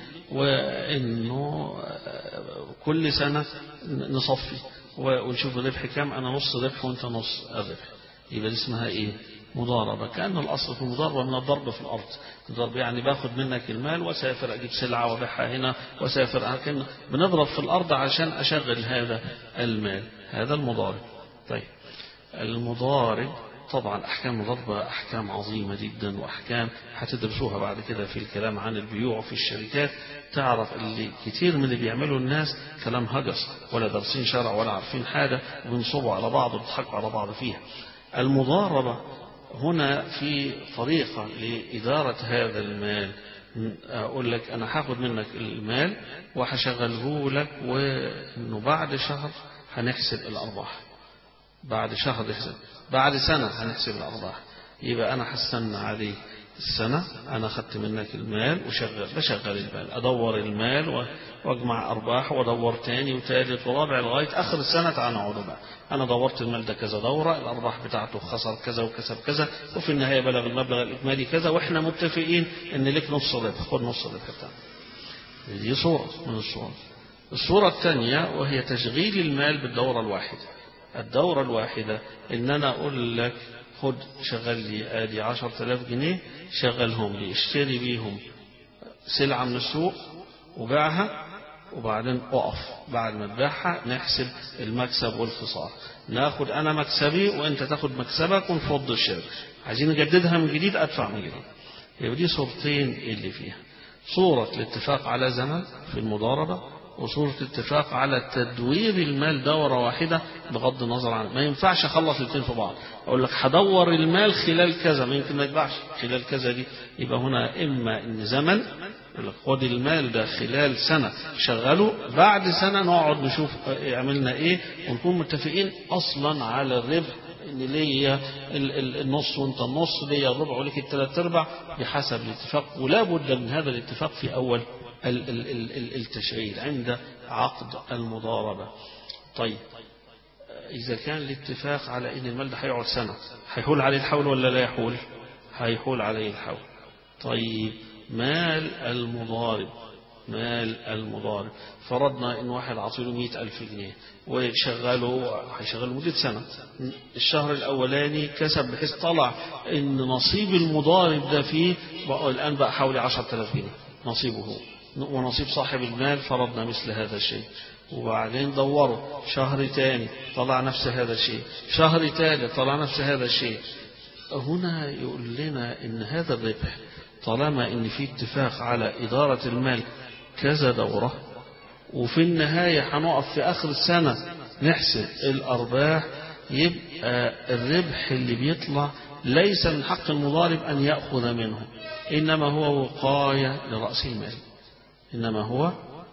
وانه كل سنة نصفي ونشوف الربح كام، انا نص ربح وانت نص الربح. يبقى دي اسمها ايه؟ مضاربة. كأن الأصل في المضاربة من الضرب في الأرض. الضرب يعني باخد منك المال وسافر أجيب سلعة وبيعها هنا وسافر، لكن بنضرب في الأرض عشان أشغل هذا المال. هذا المضارب. طيب المضارب طبعا أحكام الضربة أحكام عظيمة جدا، وأحكام هتدرسوها بعد كده في الكلام عن البيوع في الشركات. تعرف اللي كتير من اللي بيعملوا الناس كلام هجس، ولا دارسين شرع ولا عارفين حاجة، وبينصبوا على بعض وبيضحكوا على بعض فيها. المضاربة هنا في طريقة لإدارة هذا المال. أقول لك أنا هاخد منك المال وهشغله لك، وإنه بعد شهر هنحسب الأرباح، بعد شهر نحسب، بعد سنة هنحسب الأرباح. يبقى أنا حسن عليه السنة، أنا أخذت منك المال وشغل بشغل المال، أدور المال وأجمع أرباح وأدور تاني وثالث ورابع لغاية آخر السنة. تعال نقعد بقى، أنا دورت المال ده كذا دورة، الأرباح بتاعته خسر كذا وكسب كذا، وفي النهاية بلغ المبلغ الإجمالي كذا، وإحنا متفقين إن لك نص ربح، خد نص الربح بتاعنا. دي صورة من الصور. الصورة الثانية وهي تشغيل المال بالدورة الواحدة. الدورة الواحدة إن أنا أقول لك خد شغل لي آدي عشرة آلاف جنيه، شغلهم لي، اشتري بيهم سلعة من السوق وباعها، وبعدين أقف بعد ما تبيعها نحسب المكسب والخسارة، ناخد أنا مكسبي وأنت تاخد مكسبك ونفض الشركة، عايزين نجددها من جديد أدفع من جديد. يبقى دي صورتين اللي فيها، صورة الاتفاق على زمن في المضاربة، وصورة اتفاق على تدوير المال دورة واحدة بغض النظر عن، ما ينفعش أخلص الاثنين في بعض، أقول لك هدور المال خلال كذا، ما يمكن ما يتباعش خلال كذا دي. يبقى هنا إما إن زمن يقول لك خد المال ده خلال سنة شغله، بعد سنة نقعد نشوف عملنا إيه ونكون متفقين أصلا على الربح، إن ليا النص وأنت النص، ليا الربع وليك الثلاث أرباع بحسب الاتفاق. ولا بد من هذا الاتفاق في أول التشغيل عند عقد المضاربة. طيب إذا كان الاتفاق على إن المال ده هيقعد سنة، هيحول عليه الحول ولا لا يحول؟ هيحول عليه الحول. طيب مال المضارب، مال المضارب فرضنا إن واحد عطيله مئة ألف جنيه وشغله، هيشغله مدة سنة، الشهر الأولاني كسب بحيث طلع إن نصيب المضارب ده فيه بقى الآن بقى حوالي عشرة آلاف جنيه نصيبه هو، ونصيب صاحب المال فرضنا مثل هذا الشيء. وبعدين دوروا شهر تاني طلع نفس هذا الشيء، شهر ثالث طلع نفس هذا الشيء. هنا يقول لنا إن هذا الربح طالما إن في اتفاق على إدارة المال كذا دورة، وفي النهاية هنقف في آخر السنة نحسب الأرباح، يبقى الربح اللي بيطلع ليس من حق المضارب أن يأخذ منه، إنما هو وقاية لرأس المال، إنما هو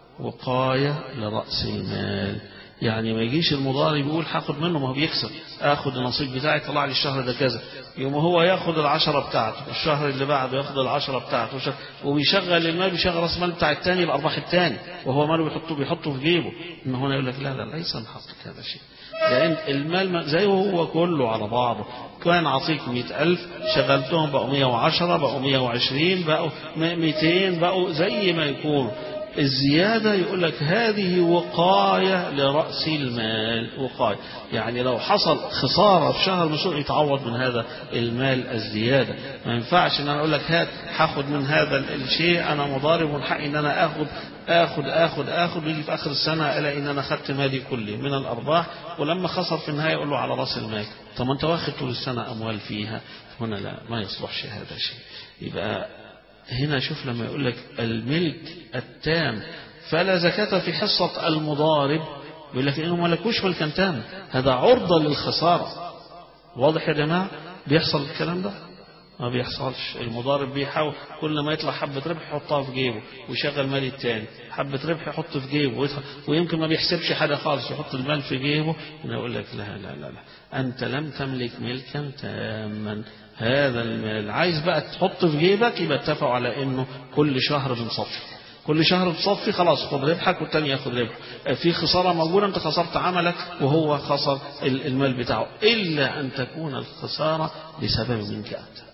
وقاية لرأس المال. يعني ما يجيش المضارب يقول هاخد منه، ما هو بيكسب، اخد النصيب بتاعي طلع لي الشهر ده كذا، يوم هو ياخد العشرة بتاعته، الشهر اللي بعده ياخد العشرة بتاعته، وبيشغل المال، بيشغل راس المال بتاع الثاني الارباح الثاني، وهو ماله بيحطه بيحطه في جيبه. ان هنا يقول لك لا لا ليس من حقك هذا الشيء، لان المال زي هو كله على بعضه، كان عطيك مئة ألف شغلتهم بقوا مئة وعشرة، بقوا مئة وعشرين، بقوا مئتين، بقوا زي ما يكونوا. الزيادة يقول لك هذه وقاية لرأس المال، وقاية يعني لو حصل خسارة في شهر مسوء يتعوض من هذا المال الزيادة. ما ينفعش ان انا اقول لك هات هاخد من هذا الشيء، انا مضارب من حقي ان انا اخد اخد اخد اخد ويجي في اخر السنة الاقي ان انا خدت مالي كله من الارباح، ولما خسر في النهاية اقول له على رأس المال. طب ما انت واخد طول السنة اموال فيها، هنا لا، ما يصلحش هذا الشيء. يبقى هنا شوف لما يقول لك الملك التام فلا زكاة في حصة المضارب، يقول لك إنه ملكوش ملكا تام، هذا عرضة للخسارة. واضح يا جماعة؟ بيحصل الكلام ده؟ ما بيحصلش. المضارب بيحاول كل ما يطلع حبة ربح يحطها في جيبه ويشغل مال التاني، حبة ربح يحط في جيبه، ويمكن ما بيحسبش حاجة خالص، يحط المال في جيبه. يقول لك لا لا لا لا، أنت لم تملك ملكا تاما، هذا المال عايز بقى تحط في جيبك، يبقى اتفقوا على انه كل شهر بنصفي، كل شهر بتصفي، خلاص خد ربحك والتاني ياخد ربح. في خسارة موجودة، انت خسرت عملك وهو خسر المال بتاعه، الا ان تكون الخسارة بسبب منك انت.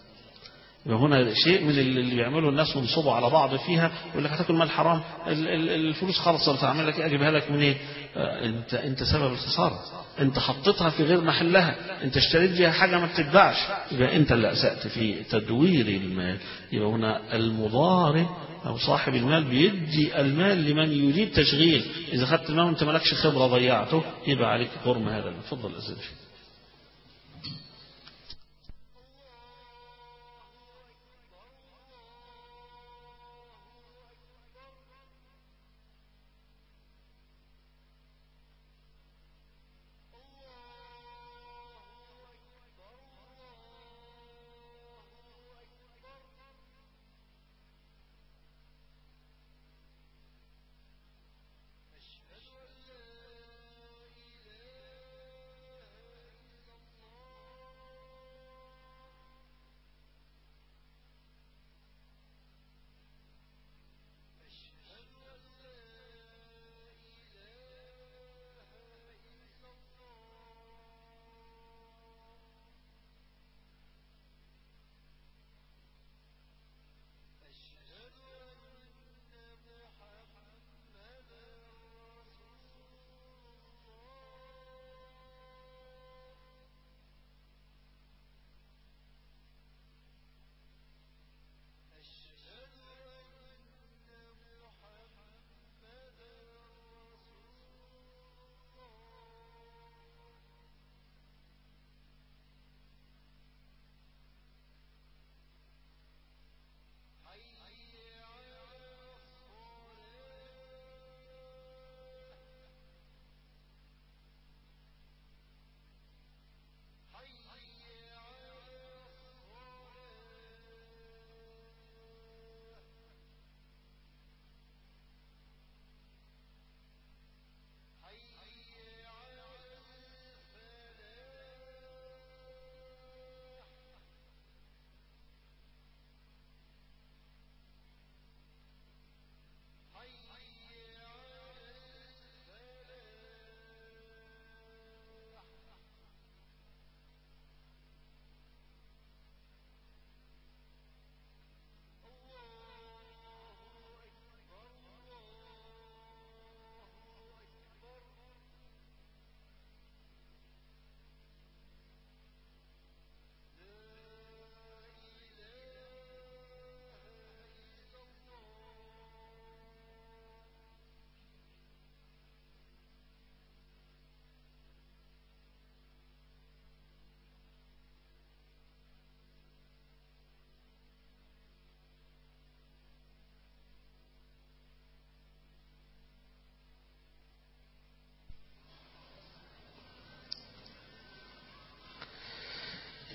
هنا شيء من اللي بيعمله الناس وينصبوا على بعض فيها، يقول لك هتاكل مال حرام، الفلوس خلصت تعمل لك ايه، اجيبها لك منين؟ إيه؟ انت انت سبب الخساره، انت حطيتها في غير محلها، انت اشتريت بيها حاجه ما بتتباعش، يبقى انت اللي اسأت في تدوير المال. يبقى هنا المضارب او صاحب المال بيدي المال لمن يريد تشغيل، اذا خدت المال وانت مالكش خبره ضيعته يبقى عليك غرم هذا. اتفضل أزلي.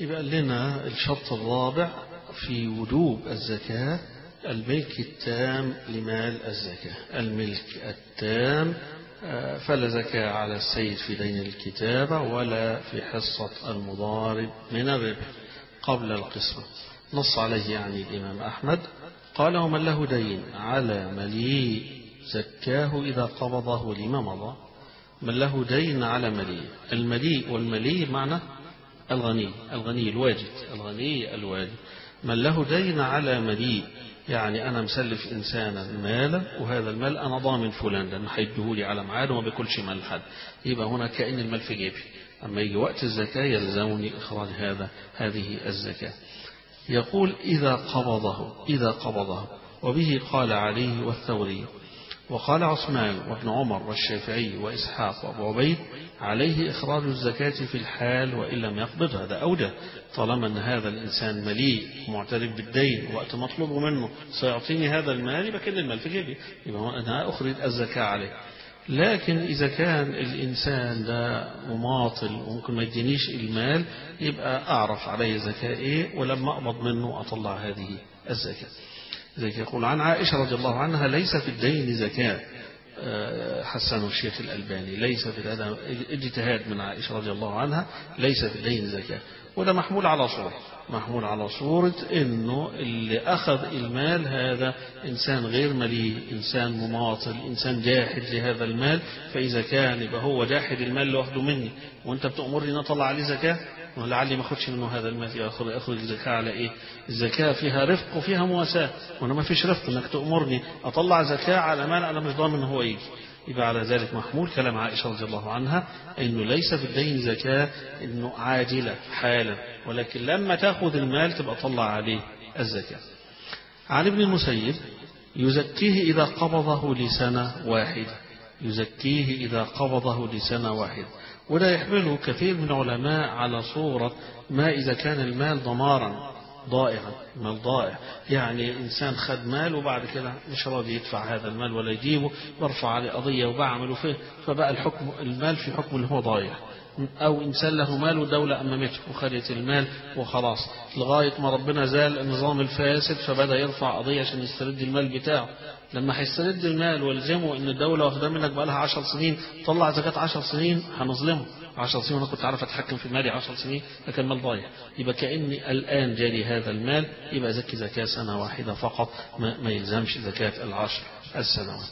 يبقى لنا الشرط الرابع في وجوب الزكاة الملك التام لمال الزكاة. الملك التام فلا زكاة على السيد في دين الكتابة ولا في حصة المضارب من الربح قبل القسمة. نص عليه يعني الإمام أحمد قال: ومن له دين على مليء زكاه إذا قبضه لما مضى. من له دين على مليء، المليء والمليء معنى الغني، الغني الواجد، الغني الواجد. من له دين على مليء يعني أنا مسلف إنسانا مالا وهذا المال أنا ضامن فلان لأنه هيديهولي على ميعاد وما بياكلش مال حد، يبقى هنا كأن المال في جيبي، أما يجي وقت الزكاة يلزمني إخراج هذا هذه الزكاة. يقول: إذا قبضه، إذا قبضه. وبه قال علي والثوري، وقال عثمان وابن عمر والشافعي وإسحاق وأبو عبيد: عليه إخراج الزكاة في الحال وإن لم يقبض. هذا أوجه، طالما أن هذا الإنسان مليء معترف بالدين وقت مطلوب منه سيعطيني هذا المال يبقى كل المال في جيبي، يبقى أنا أخرج الزكاة عليه. لكن إذا كان الإنسان ده مماطل وممكن ما يدينيش المال يبقى أعرف عليه زكاة إيه، ولما أقبض منه أطلع هذه الزكاة. ذلك يقول عن عائشة رضي الله عنها: ليس في الدين زكاة. حسنه الشيخ الألباني: ليس في هذا اجتهاد من عائشة رضي الله عنها، ليس في الدين زكاة. وده محمول على صورة، محمول على صورة إنه اللي أخذ المال هذا إنسان غير مليء، إنسان مماطل، إنسان جاحد لهذا المال. فإذا كان يبقى هو جاحد المال اللي واخده مني وأنت بتأمرني نطلع عليه زكاة، ولعلي ما أخدش منه هذا المال، يأخذ أخذ الزكاة على إيه؟ الزكاة فيها رفق وفيها مواساة، وأنا ما فيش رفق إنك تأمرني أطلع زكاة على مال أنا مش ضامن هو يجي. يبقى على ذلك محمول كلام عائشة رضي الله عنها إنه ليس في الدين زكاة، إنه عاجلة حالا، ولكن لما تأخذ المال تبقى طلع عليه الزكاة. عن ابن المسيب: يزكيه إذا قبضه لسنة واحدة، يزكيه إذا قبضه لسنة واحدة. ولا يحمله كثير من العلماء على صورة ما إذا كان المال ضمارا ضائعا، مال ضائع، يعني إنسان خد مال وبعد كده مش راضي يدفع هذا المال ولا يجيبه، برفع عليه قضية وبعمله فيه، فبقى الحكم المال في حكم اللي هو ضايع. أو إنسان له مال ودولة أمامته وخدت المال وخلاص لغاية ما ربنا زال النظام الفاسد فبدأ يرفع قضية عشان يسترد المال بتاعه. لما هيسترد المال والزمه إن الدولة واخدة منك بقى لها عشر سنين طلع زكاة عشر سنين، هنظلمه. عشر سنين وأنا كنت عارف أتحكم في مالي عشر سنين لكن المال ضايع، يبقى كأني الآن جالي هذا المال، يبقى زكي زكاة سنة واحدة فقط، ما, ما يلزمش زكاة العشر السنوات.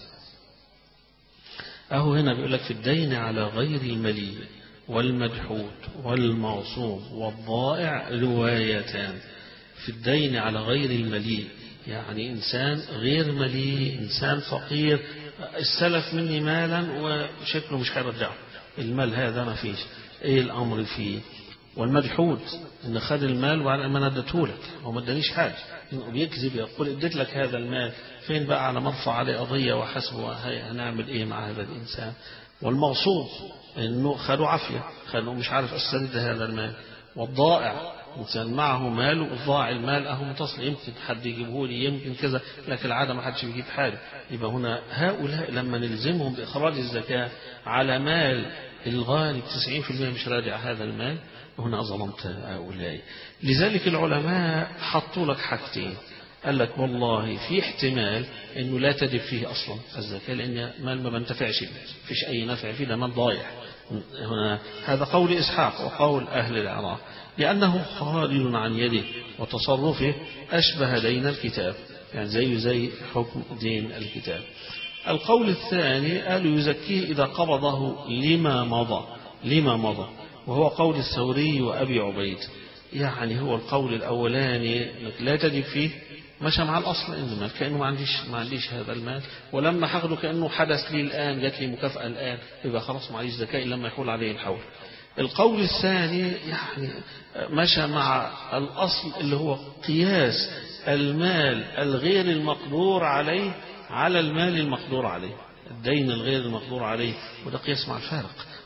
أهو هنا بيقول لك: في الدين على غير الملي والمجحود والمغصوب والضائع روايتان. في الدين على غير الملي يعني إنسان غير ملي، إنسان فقير، السلف مني مالا وشكله مش هيرجعه، المال هذا ما فيش، إيه الأمر فيه؟ والمجحود إن خد المال وعلى ما ندته لك هو ما ادانيش حاجة، إنه بيكذب يقول اديت لك هذا المال، فين بقى على مرفع عليه قضية وحسبه هنعمل إيه مع هذا الإنسان؟ والمغصوب إنه خدوا عافية، خدوا مش عارف أسترد هذا المال. والضائع إنسان معه مال وضاع المال أهو متصل، يمكن حد يجيبه لي يمكن كذا، لكن العادة ما حدش بيجيب حاجة. يبقى هنا هؤلاء لما نلزمهم بإخراج الزكاة على مال الغالب تسعين بالمئة مش راجع هذا المال، هنا ظلمت هؤلاء. لذلك العلماء حطوا لك حاجتين، قال لك والله في احتمال انه لا تجب فيه اصلا الزكاة لان مال ما بنتفعش به، فيش اي نفع فيه، ده مال ضايع. هنا هذا قول اسحاق وقول اهل العراق، لانه خارج عن يده وتصرفه اشبه دين الكتاب، يعني زي زي حكم دين الكتاب. القول الثاني قالوا يزكيه اذا قبضه لما مضى، لما مضى، وهو قول الثوري وابي عبيد. يعني هو القول الاولاني لا تجب فيه، مشى مع الأصل إنه مال، كأنه ما عنديش ما عنديش هذا المال، ولما هاخده كأنه حدث لي الآن، جات لي مكافأة الآن، يبقى خلاص ما عنديش زكاة لما يحول عليه الحول. القول الثاني يعني مشى مع الأصل اللي هو قياس المال الغير المقدور عليه على المال المقدور عليه، الدين الغير المقدور عليه، وده قياس مع الفارق.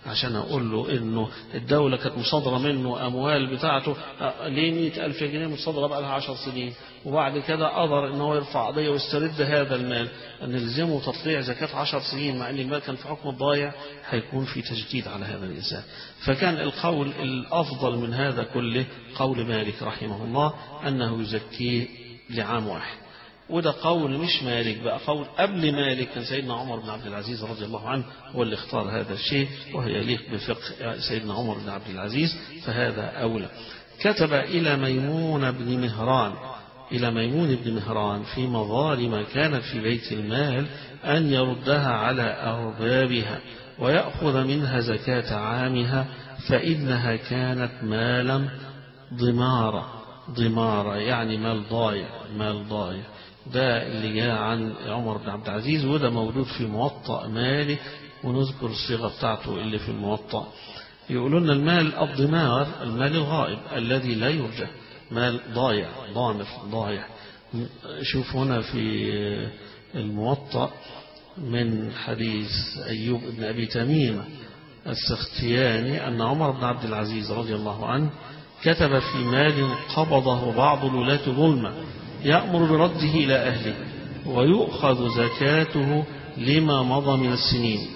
عشان أقول له إنه الدولة كانت مصادرة منه أموال بتاعته ليه مئة ألف جنيه مصادرة بقى لها عشر سنين، وبعد كده قدر إن هو يرفع قضية ويسترد هذا المال، أن نلزمه تطليع زكاة عشر سنين مع أن المال كان في حكم الضايع، هيكون في تجديد على هذا الإنسان. فكان القول الأفضل من هذا كله قول مالك رحمه الله أنه يزكيه لعام واحد. وده قول مش مالك بقى، قول قبل مالك كان سيدنا عمر بن عبد العزيز رضي الله عنه هو اللي اختار هذا الشيء، وهي يليق بفقه سيدنا عمر بن عبد العزيز، فهذا أولى. كتب إلى ميمون بن مهران إلى ميمون بن مهران في مظالم كانت في بيت المال أن يردها على أربابها ويأخذ منها زكاة عامها، فإنها كانت مالا ضمارا. ضمارا يعني مال ضايع، مال ضايع. ده اللي جاء عن عمر بن عبد العزيز، وده موجود في موطأ مالك، ونذكر الصيغة بتاعته اللي في الموطأ. يقولون المال الضمار المال الغائب الذي لا يرجى، مال ضايع ضامر ضايع. شوف هنا في الموطأ من حديث أيوب بن أبي تميمة السختياني أن عمر بن عبد العزيز رضي الله عنه كتب في مال قبضه بعض الولاة ظلما يأمر برده إلى أهله ويؤخذ زكاته لما مضى من السنين.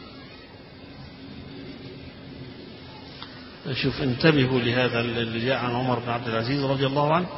شوف انتبهوا لهذا اللي جاء عن عمر بن عبد العزيز رضي الله عنه.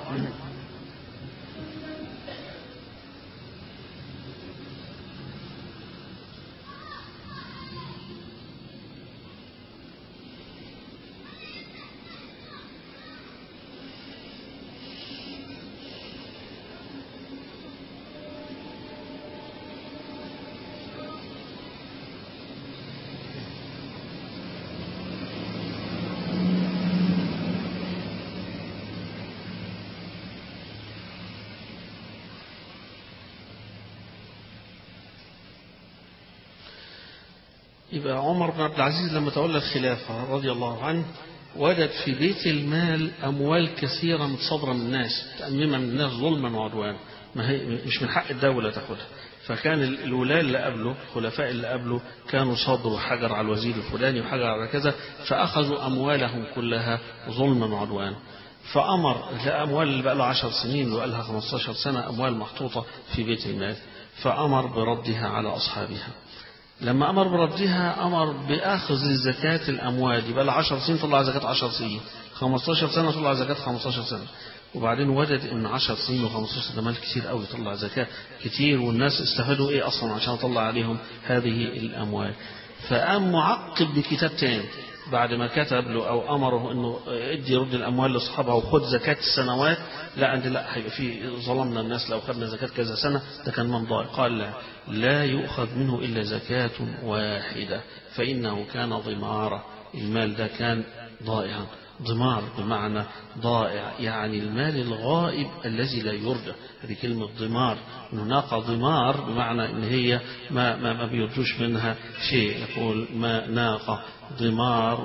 يبقى عمر بن عبد العزيز لما تولى الخلافة رضي الله عنه وجد في بيت المال أموال كثيرة متصادرة من الناس، تأميما من الناس ظلما وعدوانا، ما هي مش من حق الدولة تاخدها. فكان الولاة اللي قبله الخلفاء اللي قبله كانوا صادروا حجر على الوزير الفلاني وحجر على كذا، فأخذوا أموالهم كلها ظلما وعدوانا. فأمر الأموال اللي بقى له عشر سنين وقال لها خمسة عشر سنة أموال محطوطة في بيت المال، فأمر بردها على أصحابها. لما أمر بردها أمر بأخذ زكاة الأموال، يبقى لها عشر سنين طلع زكاة عشر سنين، خمسة عشر سنة طلع زكاة خمسة عشر سنة. وبعدين وجد إن عشر سنين وخمسة عشر سنة مال كتير قوي، طلع زكاة كتير، والناس استفادوا إيه أصلا عشان أطلع عليهم هذه الأموال. فقام معقب بكتاب تاني بعد ما كتب له أو أمره إنه ادي يرد الأموال لأصحابها وخد زكاة السنوات، لا عندي لا هيبقى في ظلمنا الناس لو خدنا زكاة كذا سنة، ده كان من ضائع. قال لا, لا يؤخذ منه إلا زكاة واحدة فإنه كان ضمارا، المال ده كان ضائعا. ضمار بمعنى ضائع، يعني المال الغائب الذي لا يرجى، هذه كلمة ضمار. هناك ضمار بمعنى ان هي ما ما, ما بيرجوش منها شيء، يقول ما ناقة ضمار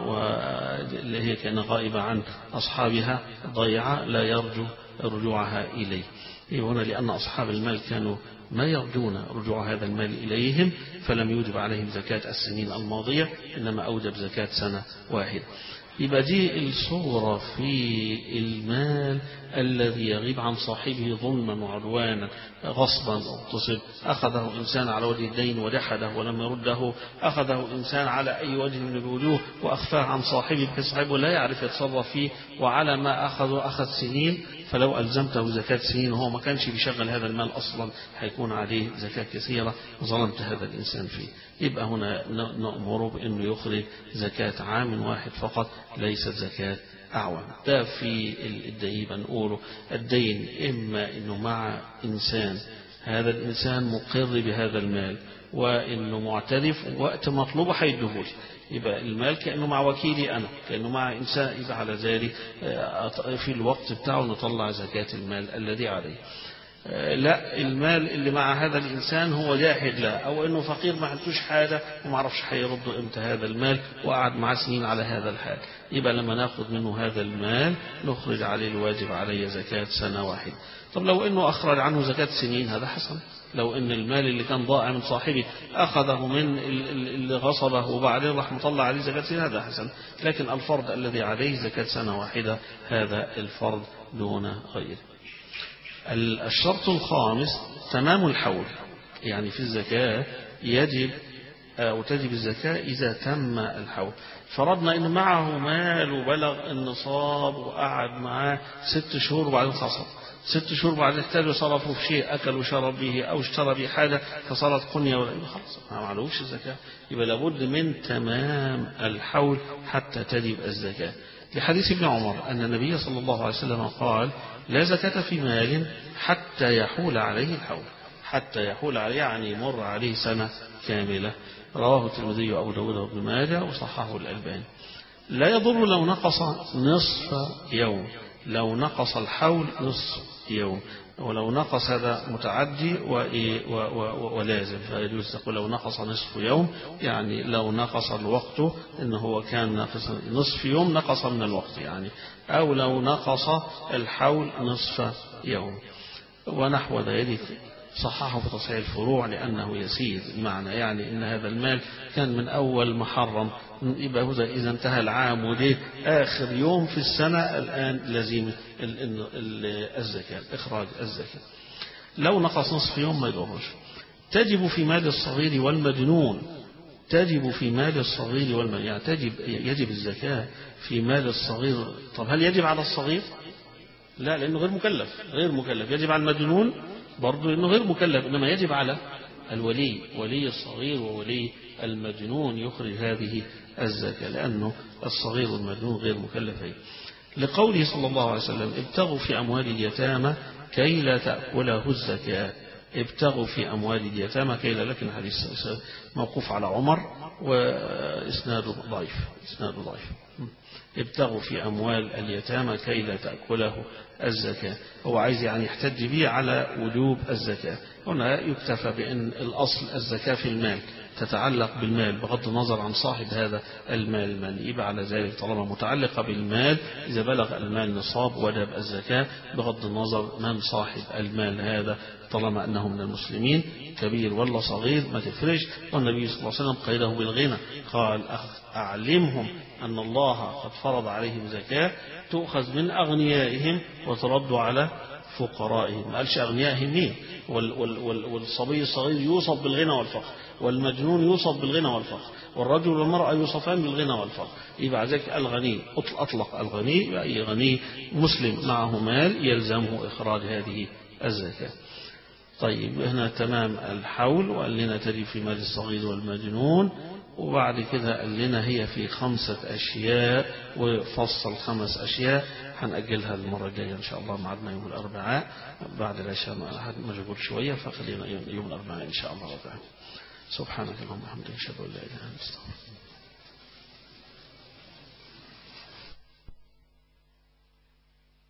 واللي هي كان غائبة عن أصحابها ضيعة لا يرجو رجوعها إليه. هنا لأن أصحاب المال كانوا ما يرجون رجوع هذا المال إليهم، فلم يوجب عليهم زكاة السنين الماضية، إنما أوجب زكاة سنة واحدة. يبقى دي الصورة في المال الذي يغيب عن صاحبه ظلما وعدوانا غصبا اغتصب، أخذه إنسان على وجه الدين ودحده ولم يرده، أخذه إنسان على أي وجه من الوجوه وأخفاه عن صاحبه بحيث صاحبه لا يعرف يتصرف فيه، وعلى ما أخذه أخذ سنين، فلو ألزمته زكاة سنين وهو ما كانش بيشغل هذا المال أصلا هيكون عليه زكاة كثيرة وظلمت هذا الإنسان فيه. يبقى هنا نأمره بأنه يخرج زكاة عام واحد فقط، ليست زكاة أعوام. ده في الدين بنقوله الدين إما أنه مع إنسان هذا الإنسان مقر بهذا المال وإنه معترف وقت مطلوبه هيديهولي، يبقى المال كأنه مع وكيلي أنا، كأنه مع إنسان، يبقى على ذلك في الوقت بتاعه نطلع زكاة المال الذي عليه. لا، المال اللي مع هذا الإنسان هو جاحد له، أو إنه فقير ما عندوش حاجة وما عرفش هيرد إمتى هذا المال وقعد معاه سنين على هذا الحال، يبقى لما ناخد منه هذا المال نخرج عليه الواجب عليه زكاة سنة واحدة. طب لو إنه أخرج عنه زكاة سنين هذا حسن. لو إن المال اللي كان ضائع من صاحبه أخذه من اللي غصبه وبعدين راح مطلع عليه زكاة سنة هذا حسن. لكن الفرض الذي عليه زكاة سنة واحدة هذا الفرض دون غيره. الشرط الخامس تمام الحول، يعني في الزكاة يجب أو تجب الزكاة إذا تم الحول. فرضنا إن معه مال وبلغ النصاب وقعد معاه ست شهور وبعدين خسر، ست شهور بعد احتاجوا صرفوا في شيء أكل وشرب به أو اشترى به حاجة فصارت قنية ولا خلاص ما معلوش الزكاة. يبقى لابد من تمام الحول حتى تجب الزكاة، لحديث ابن عمر أن النبي صلى الله عليه وسلم قال لا زكاة في مال حتى يحول عليه الحول. حتى يحول عليه يعني يمر عليه سنة كاملة. رواه الترمذي وأبو داود وابن ماجه وصححه الألباني. لا يضر لو نقص نصف يوم، لو نقص الحول نصف يوم، ولو نقص هذا متعدي ولازم، فيجوز تقول لو نقص نصف يوم يعني لو نقص الوقت إنه هو كان ناقص نصف يوم نقص من الوقت يعني، أو لو نقص الحول نصف يوم ونحو ذلك. صححه في تصحيح الفروع لأنه يسير المعنى، يعني إن هذا المال كان من أول محرم يبقى إذا انتهى العام وديه آخر يوم في السنة الآن لازم الزكاة إخراج الزكاة. لو نقص نصف يوم ما يضرش. تجب في مال الصغير والمجنون، تجب في مال الصغير والمجنون يعني تجب يجب الزكاة في مال الصغير. طب هل يجب على الصغير؟ لا، لأنه غير مكلف، غير مكلف. يجب على المجنون برضه إنه غير مكلف، إنما يجب على الولي، ولي الصغير وولي المجنون يخرج هذه الزكاة، لأنه الصغير والمجنون غير مكلفين. لقوله صلى الله عليه وسلم ابتغوا في أموال اليتامى كي لا تأكله الزكاة. ابتغوا في أموال اليتامى كي لا، لكن حديث موقوف على عمر وإسناده ضعيف، إسناده ضعيف. ابتغوا في أموال اليتامى كي لا تأكله الزكاة. هو عايز يعني يحتج به على وجوب الزكاة. هنا يكتفى بأن الأصل الزكاة في المال تتعلق بالمال بغض النظر عن صاحب هذا المال المال يبقى على ذلك طالما متعلقة بالمال إذا بلغ المال نصاب وجب الزكاة بغض النظر من صاحب المال هذا، طالما أنه من المسلمين كبير ولا صغير ما تفرش. والنبي صلى الله عليه وسلم قيده بالغنى، قال أعلمهم أن الله قد فرض عليهم زكاة تؤخذ من أغنيائهم وترد على فقرائهم. ما قالش أغنيائهم مين؟ والصبي الصغير يوصف بالغنى والفقر، والمجنون يوصف بالغنى والفقر، والرجل والمرأة يوصفان بالغنى والفقر. يبقى ذلك الغني أطلق الغني أي غني مسلم معه مال يلزمه إخراج هذه الزكاة. طيب هنا تمام الحول، وقال لنا تجب في مال الصغير والمجنون، وبعد كده قال لنا هي في خمسة أشياء وفصل خمس أشياء هنأجلها المرة الجاية إن شاء الله. معدنا يوم الأربعاء بعد العشاء مجبور شوية، فخلينا يوم الأربعاء إن شاء الله. سبحانك اللهم وبحمدك أشهد أن لا إله إلا أنت.